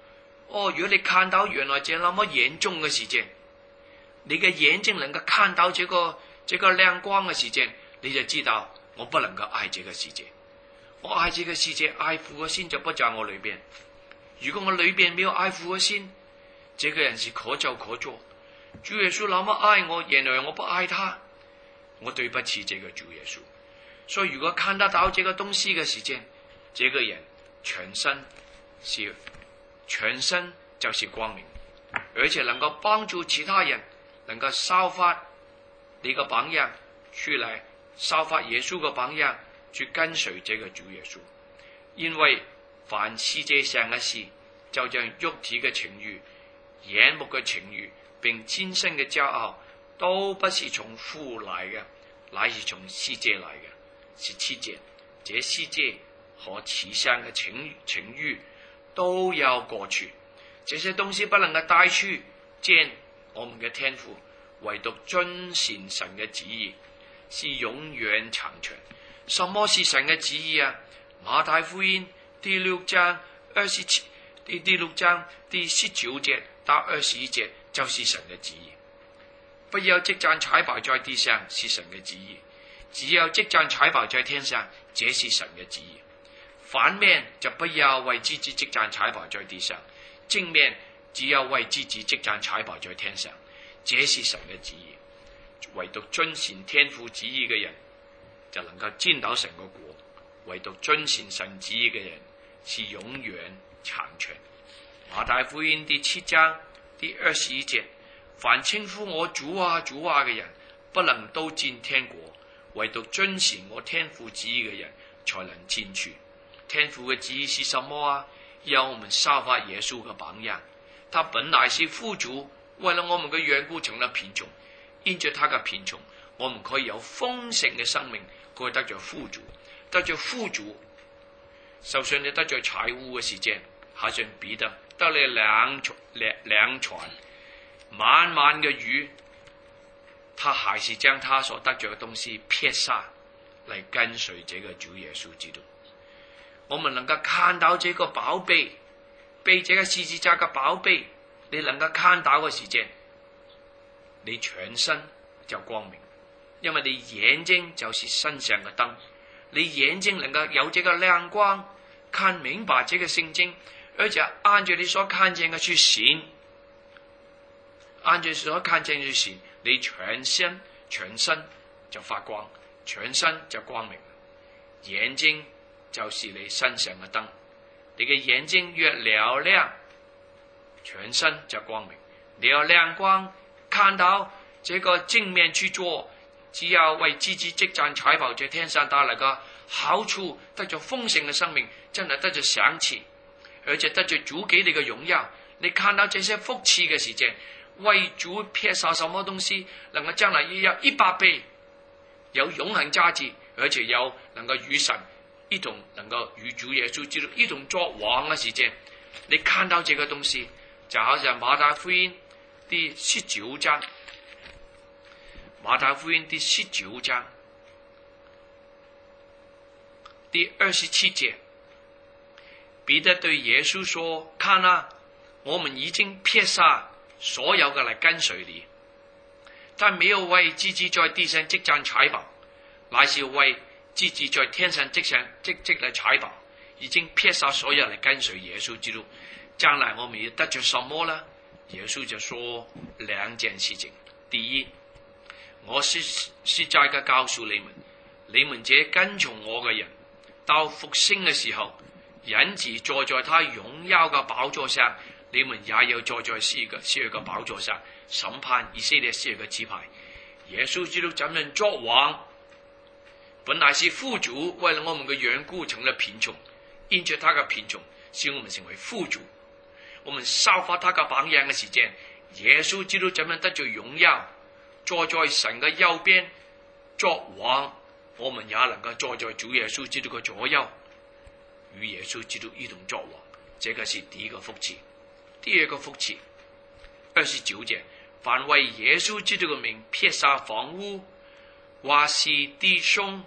哦，如果你看到原來這那麼嚴重嘅事情，你嘅眼睛能夠看到這個這個亮光嘅事情，你就知道我不能夠愛這個世界。我愛這個世界，愛父嘅心就不在我裏邊。如果我裏邊沒有愛父嘅心，這個人是可走可做。主耶穌那麼愛我，原來我不愛他，我對不起這個主耶穌。所以如果看得到這個東西嘅時間，這個人全身是全身就是光明，而且能夠幫助其他人，能夠效法你個榜樣，出來效法耶穌個榜樣，去跟隨這個主耶穌。因為凡世界上嘅事，就像肉體嘅情慾、眼目嘅情慾，並今生嘅驕傲，都不是從父來嘅，乃是從世界來嘅。是世界，這世界和世上嘅情情慾都要過去，這些東西不能夠帶去見我們嘅天父，唯獨遵行神嘅旨意是永遠長存。什麼是神嘅旨意啊？馬太福音第六章二十七，第第六章第十九節到二十一節就是神嘅旨意。不要積攢財寶在地上，是神嘅旨意。只要積攢財寶在天上，這是神嘅旨意。反面就不要為自己積攢財寶在地上，正面只要為自己積攢財寶在天上，這是神嘅旨意。唯獨遵行天父旨意嘅人，就能夠見到神嘅國。唯獨遵行神旨意嘅人，是永遠長存。馬太福音第七章第二十一節：凡稱呼我主啊主啊嘅人，不能都進天國。唯獨遵行我天父旨意嘅人，才能進去。天父嘅旨意是什麼啊？要我們效法耶穌嘅榜樣。他本來是富足，為了我們嘅緣故成了貧窮。因着他嘅貧窮，我們可以有豐盛嘅生命，可以得着富足。得着富足，就算你得着財物嘅時間，好像彼得得你兩兩兩船滿滿嘅魚，他還是將他所得着嘅東西撇下嚟跟隨這個主耶穌基督。我們能夠看到這個寶貝，被這個十字架嘅寶貝，你能夠看到嘅時間，你全身就光明，因為你眼睛就是身上嘅燈，你眼睛能夠有這個亮光，看明白這個聖經，而且按照你所看見嘅去行，按照所看見嘅去行，你全身全身就發光，全身就光明。眼睛就是你身上嘅燈，你嘅眼睛越嘹亮，全身就光明。你有亮光，看到這個正面去做，只要為自己積攢財寶在天上帶來個好處，得着豐盛嘅生命，真係得着賞賜，而且得着主給你嘅榮耀。你看到這些福氣嘅時間，為主撇下什麼東西，能夠將來要有一百倍，有永恆價值，而且有能夠與神一同能夠與主耶穌基督一同作王嘅時間，你看到這個東西，就好像馬太福音第十九章，馬太福音第十九章第二十七節，彼得對耶穌說：看啊，我們已經撇下所有嘅嚟跟隨你，但沒有為自己在地上積攢財寶，乃是為自己在天上積上積積嚟財寶，已經撇下所有嚟跟隨耶穌基督。將來我們要得着什麼呢？耶穌就說兩件事情。第一，我是實在嘅告訴你們，你們這跟從我嘅人，到復興嘅時候，人子坐在他榮耀嘅寶座上，你們也要坐在施嘅施嘅寶座上，審判以色列施嘅支派。耶穌基督怎樣作王？本來是富足，為了我們嘅緣故成了貧窮，因着他嘅貧窮，使我們成為富足。我們效法他嘅榜樣嘅時間，耶穌基督怎樣得着榮耀，坐在神嘅右邊作王，我們也能夠坐在主耶穌基督嘅左右，與耶穌基督一同作王。這個是第一個福氣。第二個福氣，二十九節，凡為耶穌基督嘅名撇下房屋，或是弟兄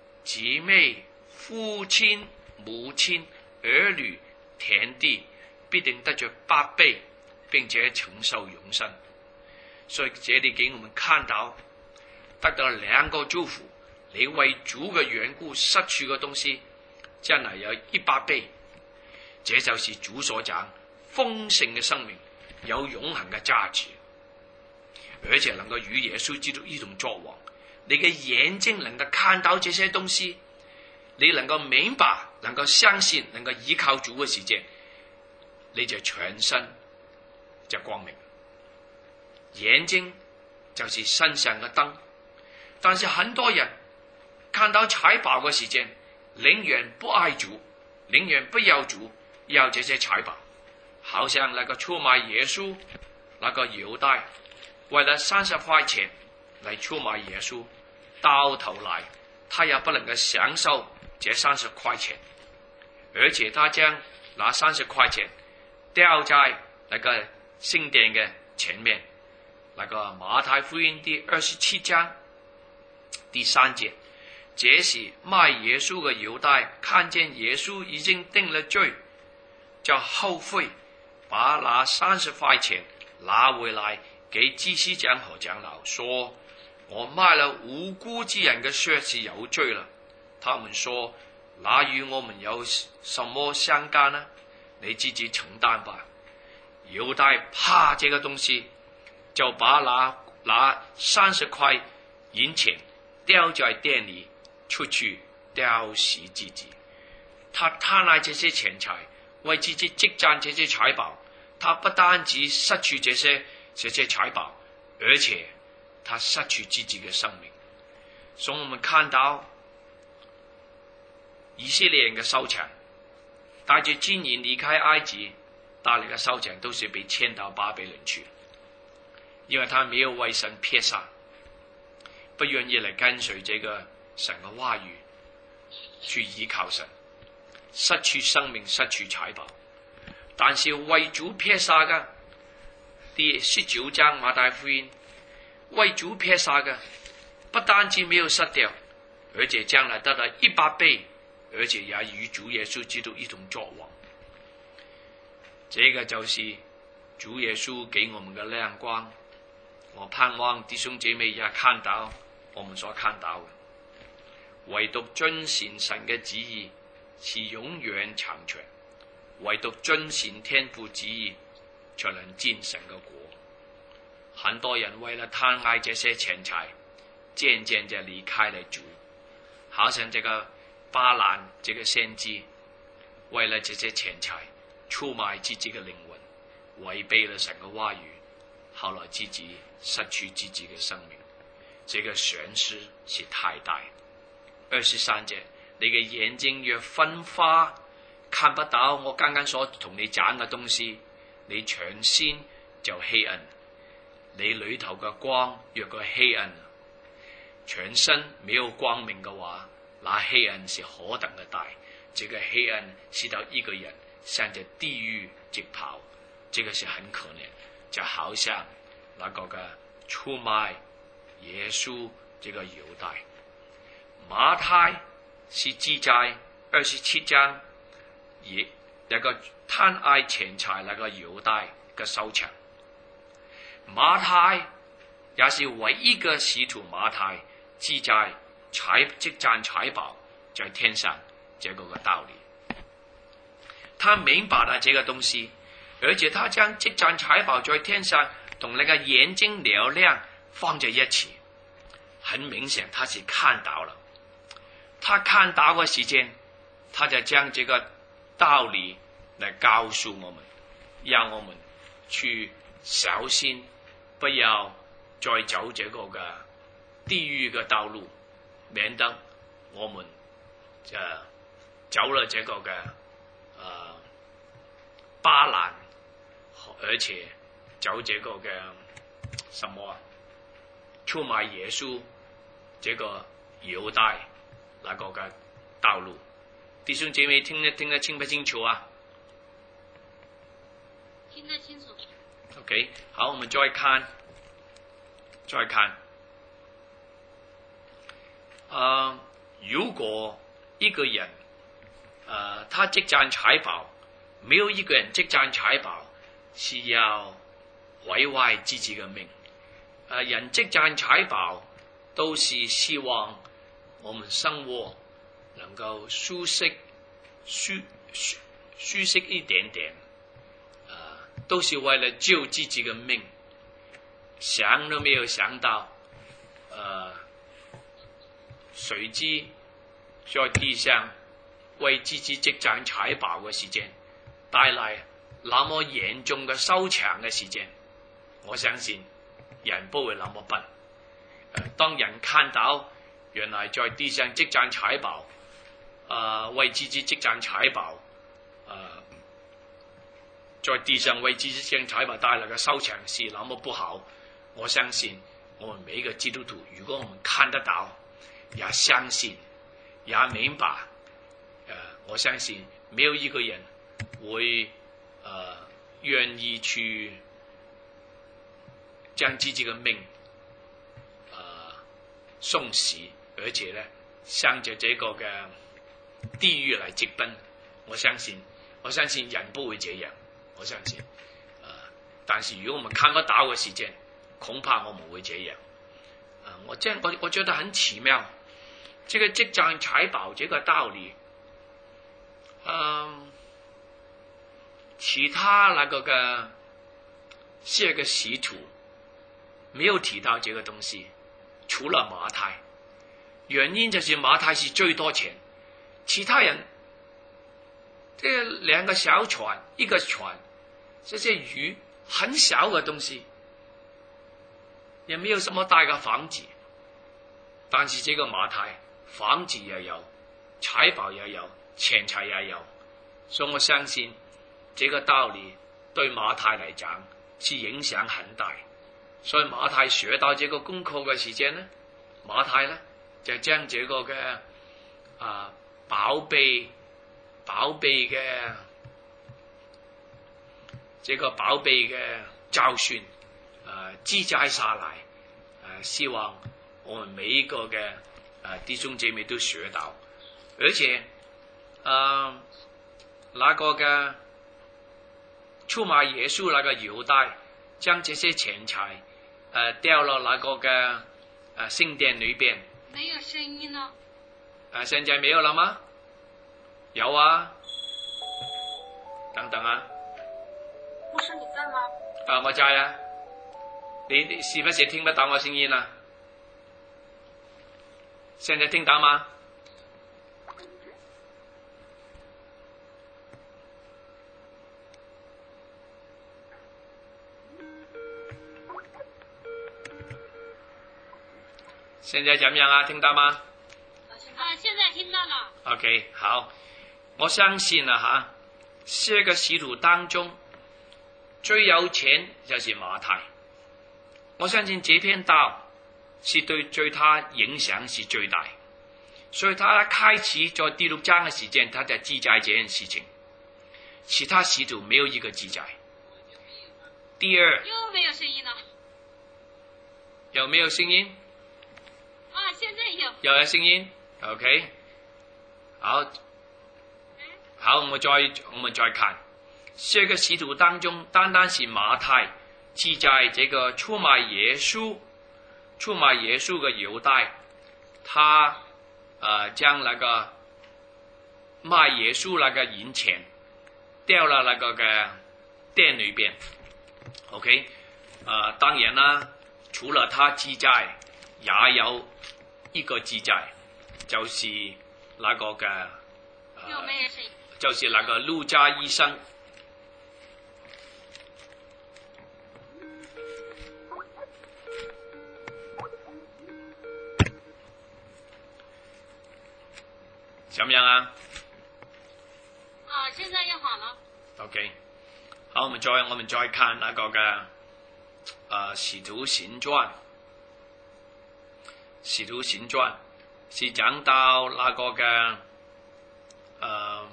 姊妹、父親、母親、兒女、田地， 必定得着百倍，並且承受永生。所以這裏給我們看到得到兩個祝福，你為主嘅緣故失去嘅東西真係有一百倍，這就是主所講豐盛嘅生命，有永恆嘅價值，而且能夠與耶穌基督一同作王。你嘅眼睛能夠看到這些東西，你能夠明白，能夠相信，能夠依靠主嘅時間，你就全身就光明。眼睛就是身上嘅燈，但是很多人看到財寶嘅時間，寧願不愛主，寧願不要主，要這些財寶。好像那個出賣耶穌那個猶大，為了三十塊錢嚟出賣耶穌，到頭來他也不能夠享受這三十塊錢，而且他將那三十塊錢掉在那個聖殿嘅前面。那個馬太福音第二十七章第三節，這時賣耶穌嘅猶大看見耶穌已經定了罪，就後悔，把那三十塊錢拿回來給祭司長和長老，說：我賣了無辜之人嘅血是有罪了。他們說：那與我們有什麼相干呢？你自己承擔吧。猶大怕這個東西，就把那那三十塊銀錢掉在店裏，出去吊死自己。他貪愛這些錢財，為自己積攢這些財寶。他不單止失去這些這些財寶，而且他失去自己的生命。所以我們看到以色列人的收場，帶着金銀離開埃及，帶來的收場都是被遷到巴比倫去，因為他沒有為神撇下，不願意來跟隨這個神的話語，去依靠神，失去生命，失去財寶。但是為主撇下嘅第十九章馬太福音，為主撇下嘅不單止沒有失掉，而且將來得到一百倍，而且也與主耶穌基督一同作王。這個就是主耶穌給我們嘅亮光。我盼望弟兄姐妹也看到我們所看到嘅，唯獨遵行神嘅旨意是永遠長存，唯獨遵行天父旨意才能見神嘅果。很多人為了貪愛這些錢財，漸漸就離開了主，好像這個巴蘭這個先知，為了這些錢財出賣自己嘅靈魂，違背了神嘅話語，後來自己失去自己嘅生命，這個損失是太大。二十三節，你嘅眼睛若昏花，看不到我剛剛所同你講嘅東西，你全身就黑暗。你裏頭嘅光若個黑暗，全身沒有光明嘅話，那黑暗是何等嘅大。這個黑暗使到一個人向着地獄直跑，這個是很可憐。就好像那個嘅出賣耶穌這個猶大。馬太是記載二十七章，也那個貪愛錢財那個猶大嘅收場。馬太也是唯一嘅使徒，馬太記載財積攢財寶在天上這個嘅道理。他明白了這個東西，而且他將積攢財寶在天上同那個眼睛嘹亮放在一起，很明顯他是看到了。他看到嘅時間，他就將這個道理來告訴我們，讓我們去小心，不要再走這個嘅地獄嘅道路，免得我們就走了這個嘅呃巴蘭，而且走這個嘅什麼啊，出賣耶穌這個猶大那個嘅道路。弟兄姐妹聽得聽得清不清楚啊？ 聽得清楚。 OK， 好，我們再看，再看。呃，如果一個人，呃，他積攢財寶， 沒有一個人積攢財寶是要毀壞自己嘅命。啊，人積攢財寶都是希望我們生活能夠舒適、舒舒舒適一點點。啊，都是為了救自己嘅命。想都沒有想到，呃，隨機在地上為自己積攢財寶嘅時間，帶來那麼嚴重嘅收場嘅時間。我相信人不會那麼笨。呃、當人看到原來在地上積攢財寶，呃，為自己積攢財寶，呃，在地上為自己積攢財寶帶來嘅收場是那麼不好。我相信我們每一個基督徒，如果我們看得到，也相信，也明白，呃，我相信沒有一個人會呃願意去將自己的命呃送死，而且呢向着這個嘅地獄來直奔。我相信，我相信人不會這樣，我相信，呃，但是如果我們看不到嘅時間，恐怕我們會這樣。啊，我真我我覺得很奇妙，這個積攢財寶這個道理，嗯，其他那個嘅四個使徒沒有提到這個東西，除了馬太，原因就是馬太是最多錢，其他人，這兩個小船，一個船，這些魚很小嘅東西。也沒有什麼大嘅房子，但是這個馬太房子也有，財寶也有，錢財也有，所以我相信這個道理對馬太嚟講是影響很大。所以馬太學到這個功課嘅時間呢，馬太呢就將這個嘅啊寶貝寶貝嘅這個寶貝嘅教訓。呃，記載下來，呃，希望我們每一個嘅呃弟兄姐妹都學到，而且，呃，那個嘅出賣耶穌那個猶大，將這些錢財，呃，掉到那個嘅呃聖殿裏邊。 沒有聲音了。 呃，現在沒有了嗎？有啊，等等啊。 牧師你在嗎？ 啊、呃，我在啊。你是不是聽不到我聲音啊？現在聽到嗎？現在怎樣啊？聽到嗎？ 啊，現在聽到了。 OK， 好，我相信啊吓，四個使徒當中最有錢就是馬太。我相信這篇道是對對他影響是最大，所以他開始在第六章嘅時間，他就記載這件事情。其他使徒沒有一個記載。第二， 又沒有聲音了。 有沒有聲音？ 啊，現在有。 有有聲音 ，OK， 好，好，我們再我們再看，四個使徒當中，單單是馬太記載這個出賣耶穌、出賣耶穌嘅猶大，他呃將那個賣耶穌那個銀錢掉了那個嘅店裏邊 ，OK， 呃當然啦，除了他記載，也有一個記載，就是那個嘅、呃，就是那個路加醫生。怎麼樣啊？ 啊，現在又好了。 OK， 好，我們再我們再看那個嘅呃《使徒行傳》，《使徒行傳》是講到那個嘅呃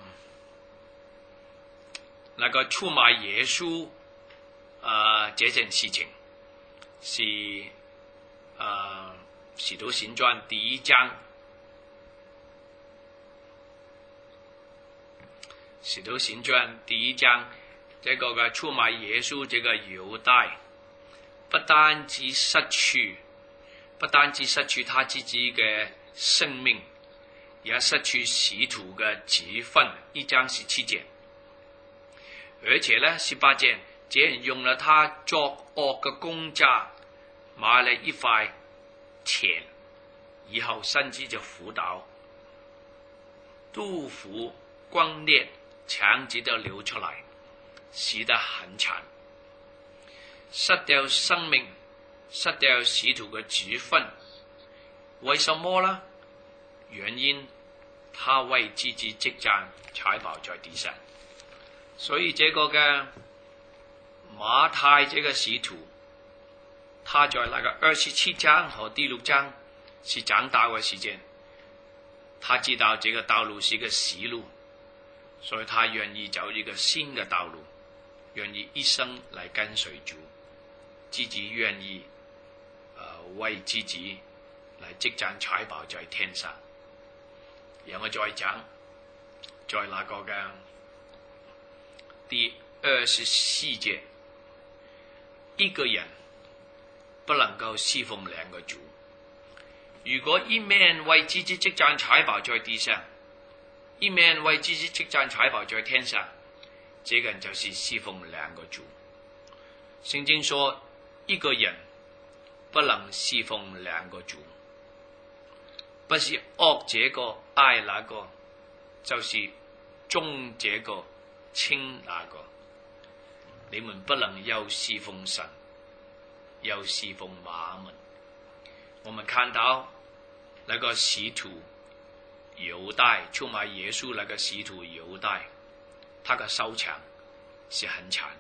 那個出賣耶穌呃這件事情，是呃《使徒行傳》第一章。《 使徒行傳第一章，這個嘅出賣耶穌這個猶大，不單止失去，不單止失去他自己嘅生命，也失去使徒嘅職分。一章十七節，而且呢十八節，這人用了他作惡嘅工價，買了一塊田，以後身子就腐倒，肚腹轟裂，腸子都流出來，死得很慘，失掉生命，失掉使徒嘅職分。為什麼呢？原因他為自己積攢財寶在地上。所以這個嘅馬太這個使徒，他在那個二十七章和第六章是長大嘅時間，他知道這個道路是個死路，所以他願意走一個新嘅道路，願意一生來跟隨主，自己願意、呃、為自己來積攢財寶在天上。讓我再講，在那個嘅第二十四節，一個人不能夠侍奉兩個主。如果一面為自己積攢財寶在地上，一面為自己積攢財寶在天上，這個人就是侍奉兩個主。聖經說，一個人不能侍奉兩個主，不是惡這個愛那個，就是忠這個輕那個。你們不能又侍奉神，又侍奉馬門。我們看到那個使徒猶大出賣耶穌，那個使徒猶大，他的收場是很慘。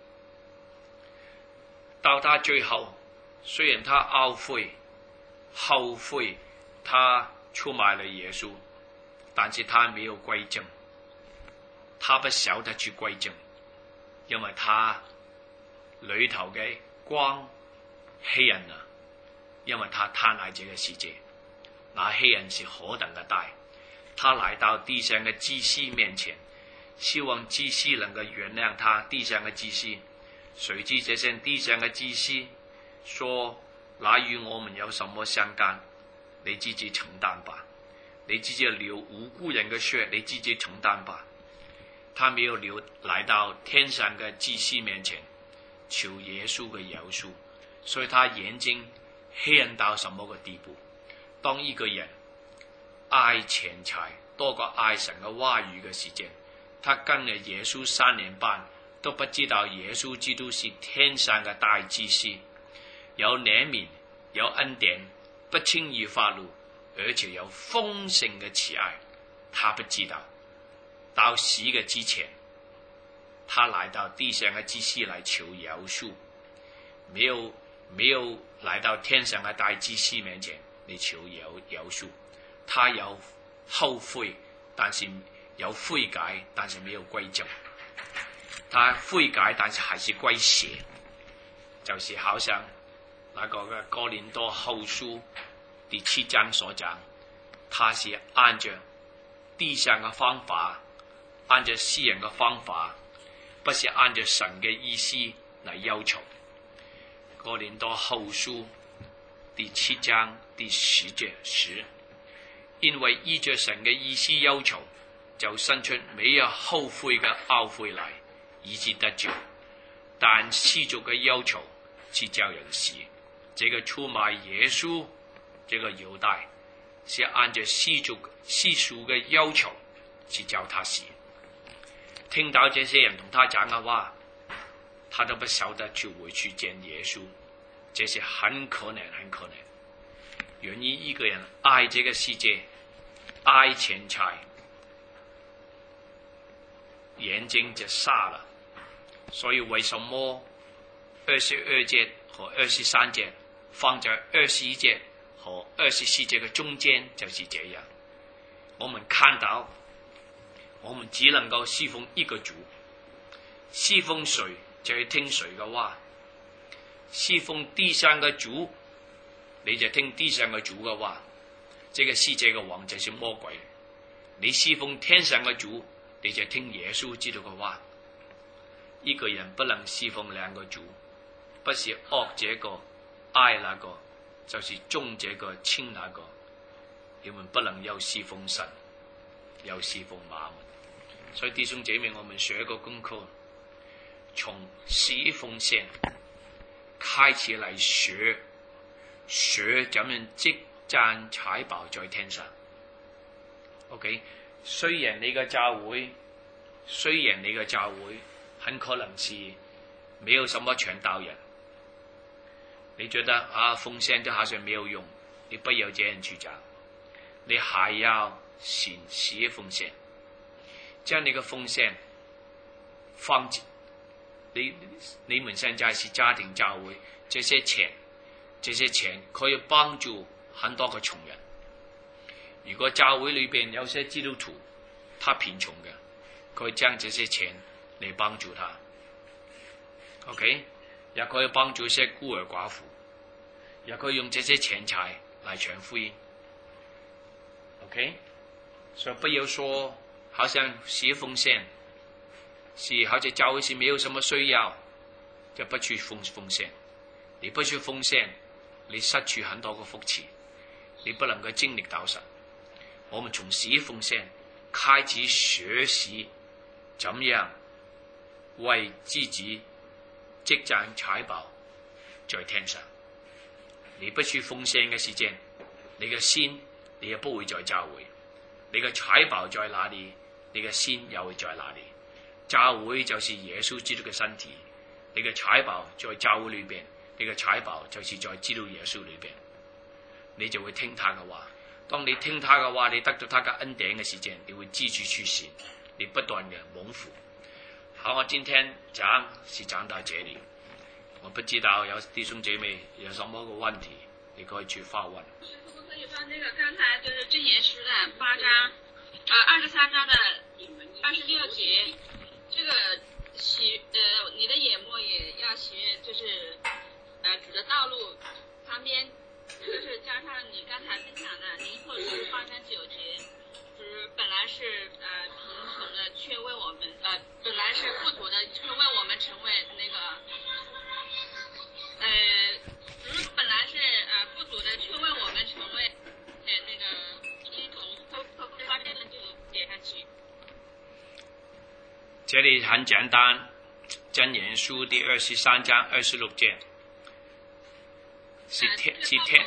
到他最後，雖然他懊悔後悔他出賣了耶穌，但是他沒有歸正，他不曉得去歸正，因為他裏頭嘅光黑人啊，因為他貪愛這個世界，那黑人是何等的大。他來到地上嘅祭司面前，希望祭司能夠原諒他。地上嘅祭司，誰知這些地上嘅祭司說，那與我們有什麼相干？你自己承擔吧，你自己流無辜人嘅血，你自己承擔吧。他沒有流，來到天上嘅祭司面前求耶穌嘅饒恕，所以他眼睛黑暗到什麼個地步？當一個人愛錢財多過愛神嘅話語嘅時間，他跟了耶穌三年半都不知道耶穌基督是天上嘅大祭司，有憐憫，有恩典，不輕易發怒，而且有豐盛嘅慈愛。他不知道到死嘅之前，他來到地上嘅祭司來求饒恕，沒有沒有來到天上嘅大祭司面前嚟求饒饒恕。他有後悔，但是有悔改，但是沒有歸正。他悔改，但是還是歸邪，就是好像那個嘅哥林多後書第七章所講，他是按着地上嘅方法，按着世人嘅方法，不是按着神嘅意思嚟要求。哥林多後書第七章第十節十。因為依着神嘅意思要求，就生出沒有後悔嘅懊悔來，以致得救。但世俗嘅要求是叫人死。這個出賣耶穌，這個猶大是按照世俗世俗嘅要求是叫他死。聽到這些人同他講嘅話，他都不曉得去回去見耶穌，這是很可能很可能。源於一個人愛這個世界，愛錢財，眼睛就瞎了。所以為什麼二十二節和二十三節放在二十一節和二十四節嘅中間，就是這樣。我們看到，我們只能夠侍奉一個主，侍奉誰就去聽誰嘅話。侍奉地上嘅主，你就聽地上嘅主嘅話。這個世界嘅王就是魔鬼。你侍奉天上嘅主， 你就聽耶穌基督嘅話。一個人不能侍奉兩個主，不是惡這個愛那個，就是忠這個親那個。你們不能又侍奉神，又侍奉馬門。所以弟兄姐妹，我們學一個功課，從十一奉獻開始嚟學，學怎樣積攢財寶在天上。OK， 雖然你個教會，雖然你個教會很可能是沒有什麼傳道人，你覺得啊奉獻都好像沒有用，你不要這樣主張，你還要行十一奉獻，將你個奉獻放你你們現在是家庭教會，這些錢這些錢可以幫助很多個窮人。如果教會裏邊有些基督徒他貧窮嘅，可以將這些錢嚟幫助他。 OK， 也可以幫助一些孤兒寡婦，也可以用這些錢財來傳福音。 OK， 所以不要說好像十一奉獻是好似教會是沒有什麼需要就不去奉奉獻，你不去奉獻，你失去很多個福氣，你不能夠經歷到神。我們從十一奉獻開始學習怎樣為自己積攢財寶在天上。你不去奉獻嘅時間，你嘅心你也不會在教會。你嘅財寶在哪裏，你嘅心又會在哪裏。教會就是耶穌基督嘅身體，你嘅財寶在教會裏邊，你嘅財寶就是在基督耶穌裏邊，你就會聽他嘅話。當你聽他嘅話，你得到他嘅恩典嘅時間，你會知足去行，你不斷嘅蒙福。好，我今天講是講到這裏，我不知道有弟兄姐妹有什麼個問題，你可以去發問。 師父可以把那個剛才就是箴言書的八章，呃二十三章的二十六節，這個喜呃你的眼目也要學，就是呃主的道路旁邊。就是加上你剛才分享的林後書八章九節，就是本來是呃貧窮的，卻為我們呃本來是富足的，卻為我們成為那個呃，就是本來是呃富足的，卻為我們成為呃那個貧窮，把這個就寫下去。 這裏很簡單，箴言書第二十三章二十六節。是天是天。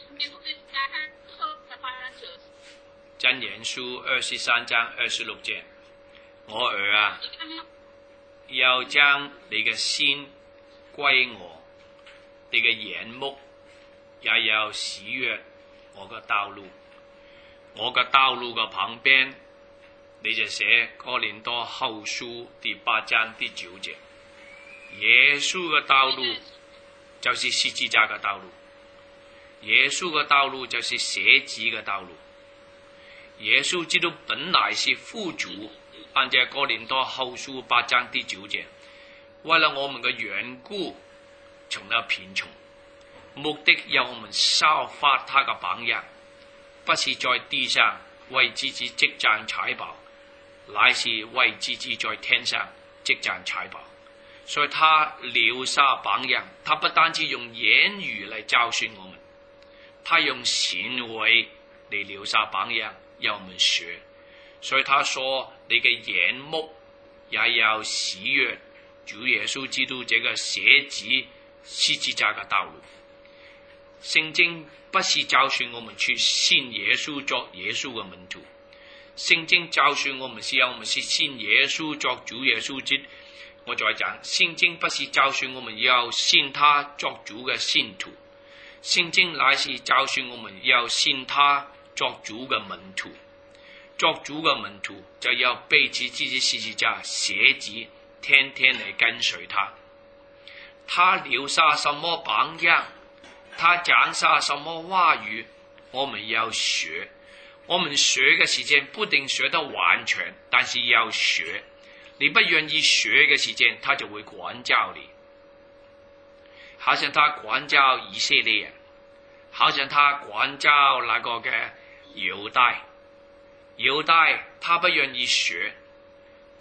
箴言書二十三章二十六節，我兒啊，要將你嘅心歸我，你嘅眼目也要喜悅我嘅道路。我嘅道路嘅旁邊，你就寫哥林多後書第八章第九節，耶穌嘅道路就是十字架嘅道路，耶穌嘅道路就是捨己嘅道路。耶穌基督本來是富足，按照哥林多後書八章第九節，為了我們嘅緣故成了貧窮，目的要我們效法他嘅榜樣，不是在地上為自己積攢財寶，乃是為自己在天上積攢財寶。所以他留下榜樣，他不單止用言語嚟教訓我們，他用行為嚟留下榜樣，要我們學。所以他說，你嘅眼目也要喜悅主耶穌基督這個捨己十字架嘅道路。聖經不是教訓我們去信耶穌作耶穌嘅門徒，聖經教訓我們是要我們去信耶穌作主耶穌之。我再講，聖經不是教訓我們要信他作主嘅信徒，聖經乃是教訓我們要信他作主嘅門徒。作主嘅門徒就要背起自己十字架捨己，天天嚟跟隨他。他留下什麼榜樣，他講下什麼話語，我們要學。我們學嘅時間不一定學得完全，但是要學。你不願意學嘅時間，他就會管教你，好像他管教以色列人，好像他管教那個嘅猶大。猶大他不願意學，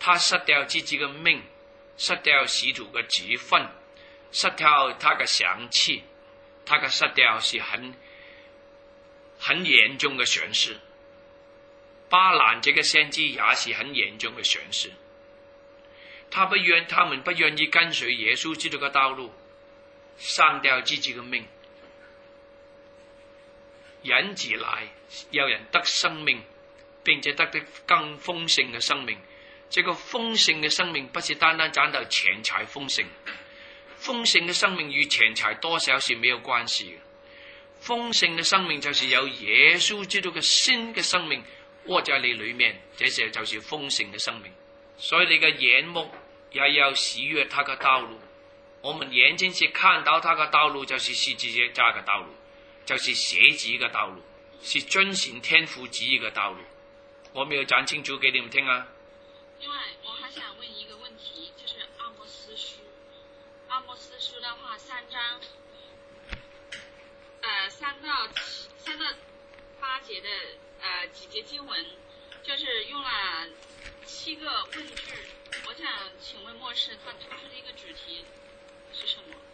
他失掉自己嘅命，失掉使徒嘅職分，失掉他嘅香氣，他嘅失掉是很很嚴重嘅損失。巴蘭這個先知也是很嚴重嘅損失。他不願，他們不願意跟隨耶穌基督嘅道路，喪掉自己嘅命，因此來有人得生命，並且得的更豐盛嘅生命。這個豐盛嘅生命不是單單講到錢財豐盛，豐盛嘅生命與錢財多少是沒有關係嘅。豐盛嘅生命就是有耶穌基督嘅新嘅生命窩在你裏面，這時候就是豐盛嘅生命。所以你嘅眼目也要喜悅他嘅道路。我們眼睛是看到他嘅道路，就是十字架嘅道路，就是寫字嘅道路，是遵循天父旨意嘅道路。我沒有講清楚給你們聽啊。 另外，我還想問一個問題，就是阿摩斯書，阿摩斯書的話，三章，呃，三到七，三到八節的呃幾節經文，就是用了七個問句。我想請問牧師，他突出的一個主題是什麼？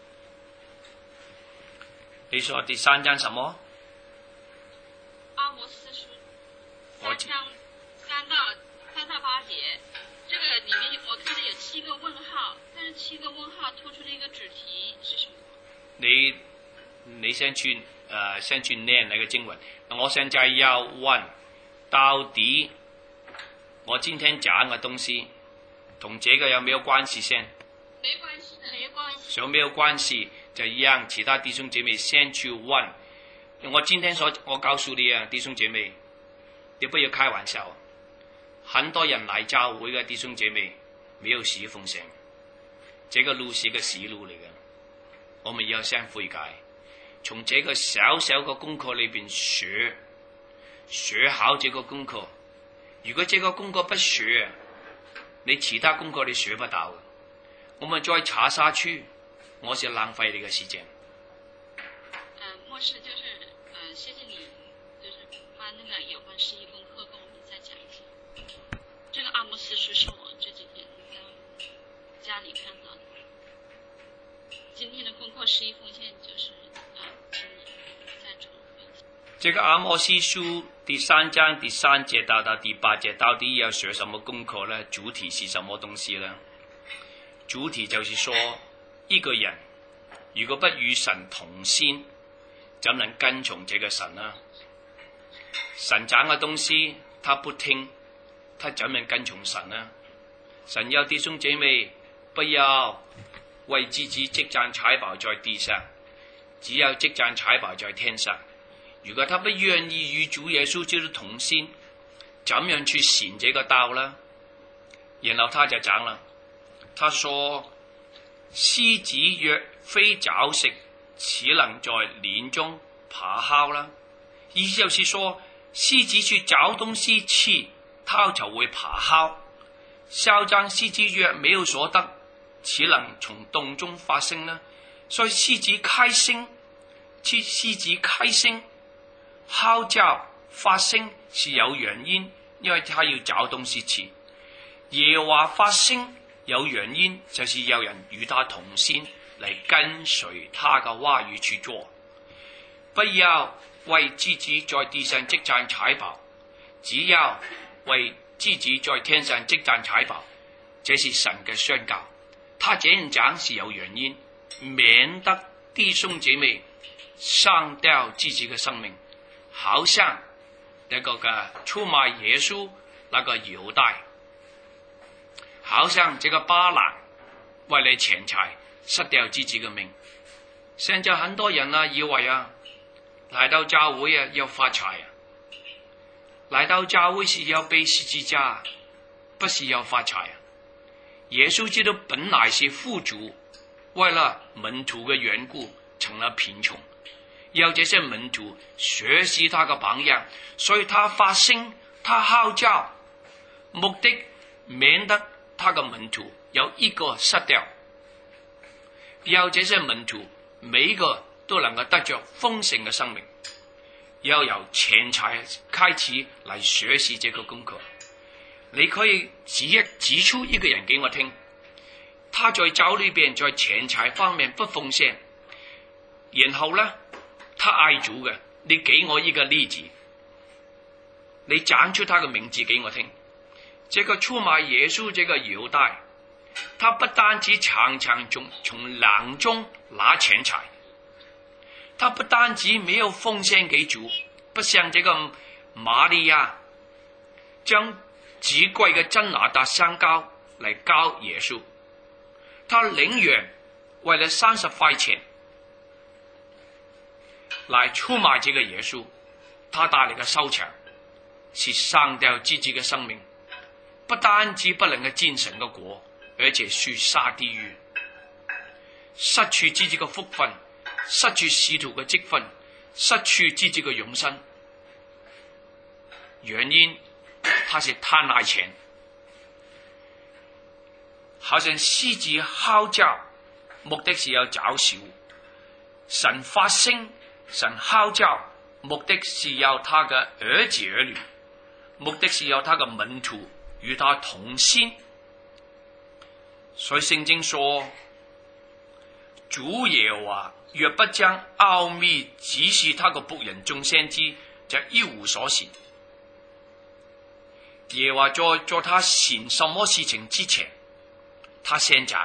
你說第三章什麼？ 阿摩斯書三章三到三到八節。這個裏面我看到有七個問號，但是七個問號突出的一個主題是什麼？ 你你先去誒、呃、先去念那個經文。我現在要問，到底我今天講嘅東西同這個有沒有關係先？ 沒關係，沒關係。 所以沒有關係，就讓其他弟兄姐妹先去問。我今天所我告訴你啊，弟兄姐妹，你不要開玩笑。很多人來教會嘅弟兄姐妹沒有侍奉神，這個路是個死路嚟嘅。我們要先悔改，從這個小小嘅功課裏邊學，學好這個功課。如果這個功課不學，你其他功課你學不到。我們再查下去，我是浪費你嘅時間。 嗯，牧師就是，呃，謝謝你，就是把那個有關十一功課跟我們再講一下。這個阿摩斯書是我這幾天在家裏看到的。今天的功課十一奉獻就是啊，今年再重分享。 這個阿摩斯書第三章第三節到到第八節，到底要學什麼功課呢？主題是什麼東西呢？主題就是說，一個人如果不與神同心，怎能跟從這個神呢？神講嘅東西，他不聽。他怎樣跟從神呢？神要弟兄姐妹不要為自己積攢財寶在地上，只有積攢財寶在天上。如果他不願意與主耶穌基督同心，怎樣去行這個道呢？然後他就講了，他說：獅子若非找食，豈能在鏈中爬哮呢？意思就是說，獅子去找東西吃，它就會爬哮。囂張獅子若沒有所得，豈能從洞中發聲呢？所以獅子開聲，獅獅子開聲，嚎叫發聲是有原因，因為它要找東西吃。耶和華發聲有原因，就是有人與他同心嚟跟隨他嘅話語去做。不要為自己在地上積攢財寶，只要為自己在天上積攢財寶，這是神嘅宣教。他這樣講是有原因，免得弟兄姐妹喪掉自己嘅生命，好像那個嘅出賣耶穌那個猶大，好像這個巴蘭為了錢財失掉自己嘅命。現在很多人啊，以為啊，來到教會啊要發財啊，來到教會是要背十字架，不是要發財啊。耶穌基督本來是富足，為了門徒嘅緣故成了貧窮，要這些門徒學習他嘅榜樣，所以他發聲，他號召，目的免得他嘅門徒有一個失掉，要這些門徒每一個都能夠得着豐盛嘅生命，要由錢財開始嚟學習這個功課。 你可以指一指出一個人給我聽，他在酒裏邊在錢財方面不奉獻，然後呢，他愛主嘅，你給我一個例子，你講出他嘅名字給我聽。這個出賣耶穌這個猶大，他不單止常常從從囊中拿錢財，他不單止沒有奉獻給主，不像這個瑪利亞將至貴嘅真哪噠香膏嚟交耶穌，他寧願為了三十塊錢來出賣這個耶穌，他帶嚟嘅收場是上掉自己嘅生命，不單止不能夠見神嘅果，而且是下地獄，失去自己嘅福分，失去使徒嘅職分，失去自己嘅永生。原因他是貪愛錢，好像獅子吼叫，目的是要找食物；神發聲，神吼叫，目的是要他嘅兒子兒女，目的是要他嘅門徒與他同心。所以聖經說，主耶和華若不將奧秘指示他嘅僕人眾先知，就一無所行。耶和華在做他行什麼事情之前，他先講，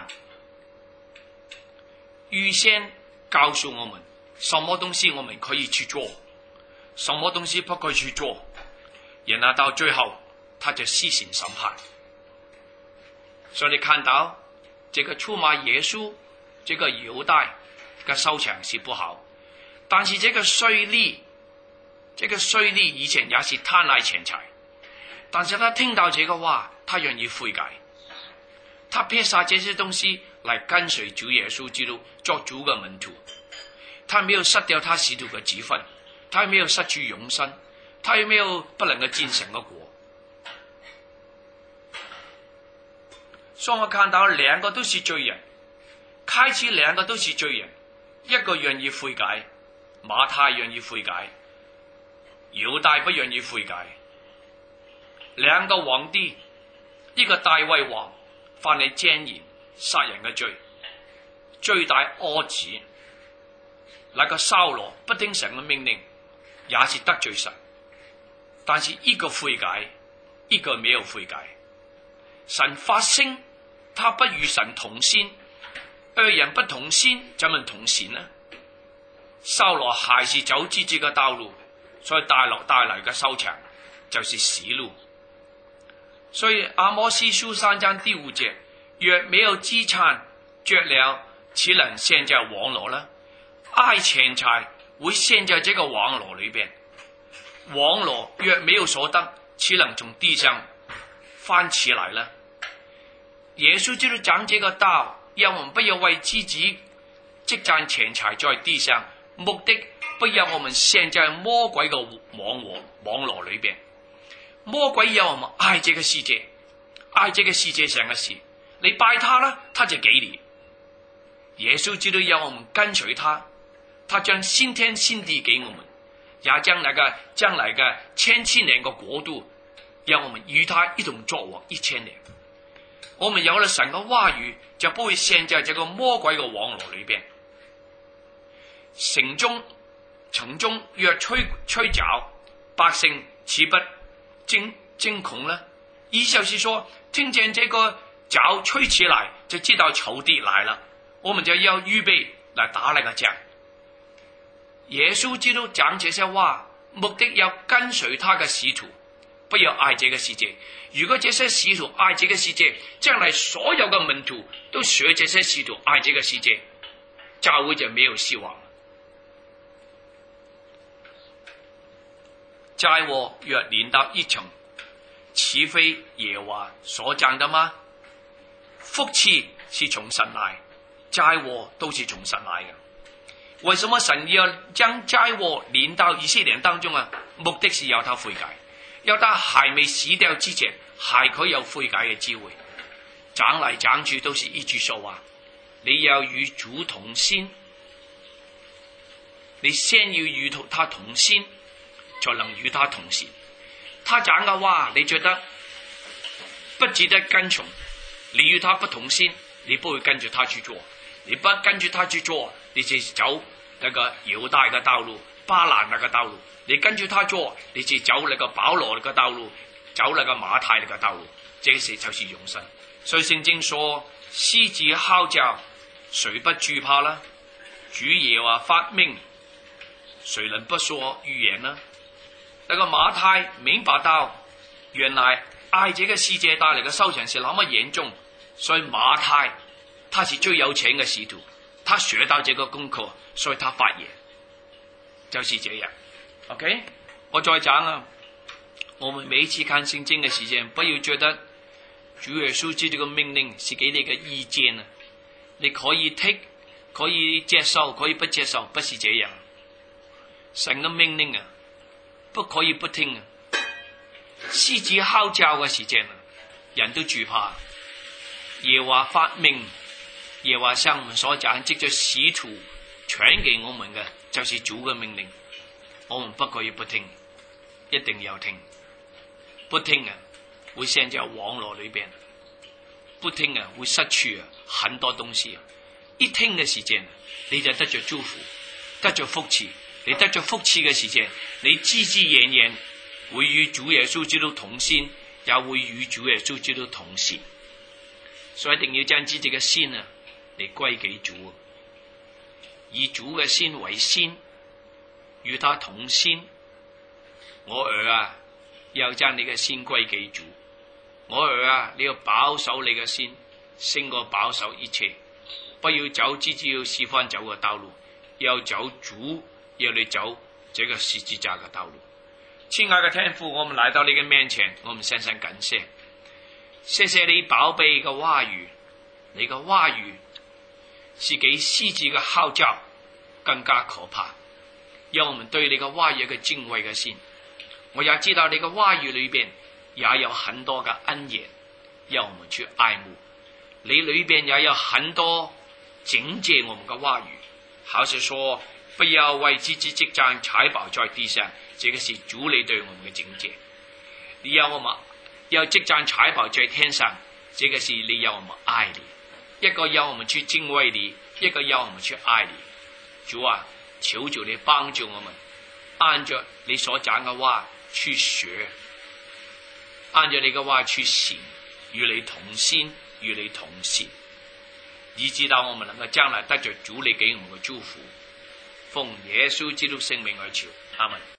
預先告訴我們什麼東西我們可以去做，什麼東西不可以去做，然後到最後他就施行審判。所以你看到這個出賣耶穌這個猶大嘅收場是不好，但是這個稅吏，這個稅吏以前也是貪愛錢財，但是他聽到這個話，他願意悔改，他撇下這些東西來跟隨主耶穌基督做主嘅門徒，他沒有失掉他使徒嘅職分，他也沒有失去永生，他也沒有不能夠見神嘅果。所以我看到兩個都是罪人，開始兩個都是罪人，一個願意悔改，馬太願意悔改，猶大不願意悔改。兩個皇帝，一個大衛王犯了奸淫殺人嘅罪，罪大惡極。那個掃羅不聽神嘅命令，也是得罪神。但是一個悔改，一個沒有悔改。神發聲，他不與神同心，二人不同心，怎麼同行呢？掃羅還是走自己嘅道路，所以帶落帶來嘅收場就是死路。所以阿摩司書三章第五節，若沒有資產着了，豈能陷在網羅呢？愛錢財會陷在這個網羅裏邊，網羅若沒有所得，豈能從地上翻起來呢？耶穌基督講這個道，讓我們不要為自己積攢錢財在地上，目的不要我們陷在魔鬼嘅網羅網羅裏邊。魔鬼要我們愛這個世界，愛這個世界上嘅事，你拜他啦，他就給你。耶穌基督要我們跟隨他，他將新天新地給我們，也將那個將來嘅千千年嘅國度，讓我們與他一同作王一千年。我們有了神嘅話語，就不會陷在這個魔鬼嘅網羅裏邊。城中城中若吹吹角，百姓豈不驚驚恐呢？意思就是說，聽見這個角吹起來，就知道仇敵來了，我們就要預備來打那個仗。耶穌基督講這些話，目的要跟隨他嘅使徒，不要愛這個世界。如果這些使徒愛這個世界，將來所有嘅門徒都學這些使徒愛這個世界，教會就沒有希望了。災禍若臨到一城，豈非耶和華所講的嗎？福氣是從神來，災禍都是從神來的。為什麼神要將災禍臨到以色列當中啊？目的是要他悔改，要他還未死掉之前，還可以有悔改嘅機會。講嚟講去都是一句說話，你要與主同心，你先要與他同心，才能與他同行。他講嘅話，你覺得不值得跟從。你與他不同心，你不會跟住他去做。你不跟住他去做，你就走那個猶大嘅道路，巴蘭那個道路。你跟住他做，你就走那個保羅那個道路，走那個馬太那個道路。這些就是永生。所以聖經說，獅子哮叫，誰不懼怕呢？主耶和華發命，誰能不說預言呢？那個馬太明白到，原來埃及嘅世界帶來嘅收成是那麼嚴重，所以馬太他是最有錢嘅使徒，他學到這個功課，所以他發言，就是這樣。OK， 我再講啊，我們每一次看聖經嘅時間，不要覺得主耶穌基督嘅命令是給你嘅意見啊，你可以聽，可以接受，可以不接受，不是這樣。神嘅命令啊，不可以不聽啊。獅子哮叫嘅時間啊，人都懼怕。耶和華發命，耶和華向我們所講，藉着使徒傳給我們嘅，就是主嘅命令。我們不可以不聽，一定要聽。不聽啊，會陷在網絡裏邊；不聽啊，會失去啊很多東西啊。一聽嘅時間，你就得着祝福，得着福氣。你得着福氣嘅時間，你自自然然會與主耶穌基督同心，也會與主耶穌基督同事。所以一定要將自己嘅心啊，嚟歸給主，以主嘅心為先，與他同心。我兒啊，要將你嘅心歸給主。我兒啊，你要保守你嘅心，勝過保守一切。不要走自己要喜歡走嘅道路，要走主要你走這個十字架嘅道路。親愛嘅天父，我們來到你嘅面前，我們深深感謝，謝謝你寶貝嘅話語，你嘅話語是比獅子嘅哮叫更加可怕。讓我們對你嘅話語有個敬畏嘅心。我也知道你嘅話語裏邊也有很多嘅恩言，讓我們去愛慕。你裏邊也有很多警戒我們嘅話語，好似說不要為自己積攢財寶在地上，這個是主你對我們嘅警戒。你要我們要積攢財寶在天上，這個是你要我們愛你。一個要我們去敬畏你，一個要我們去愛你。主啊，求求你幫助我們，按照你所講嘅話去學，按照你嘅話去行，與你同心，與你同行，以致到我們能夠將來得着主你給我們嘅祝福。奉耶穌基督聖名而求，阿們。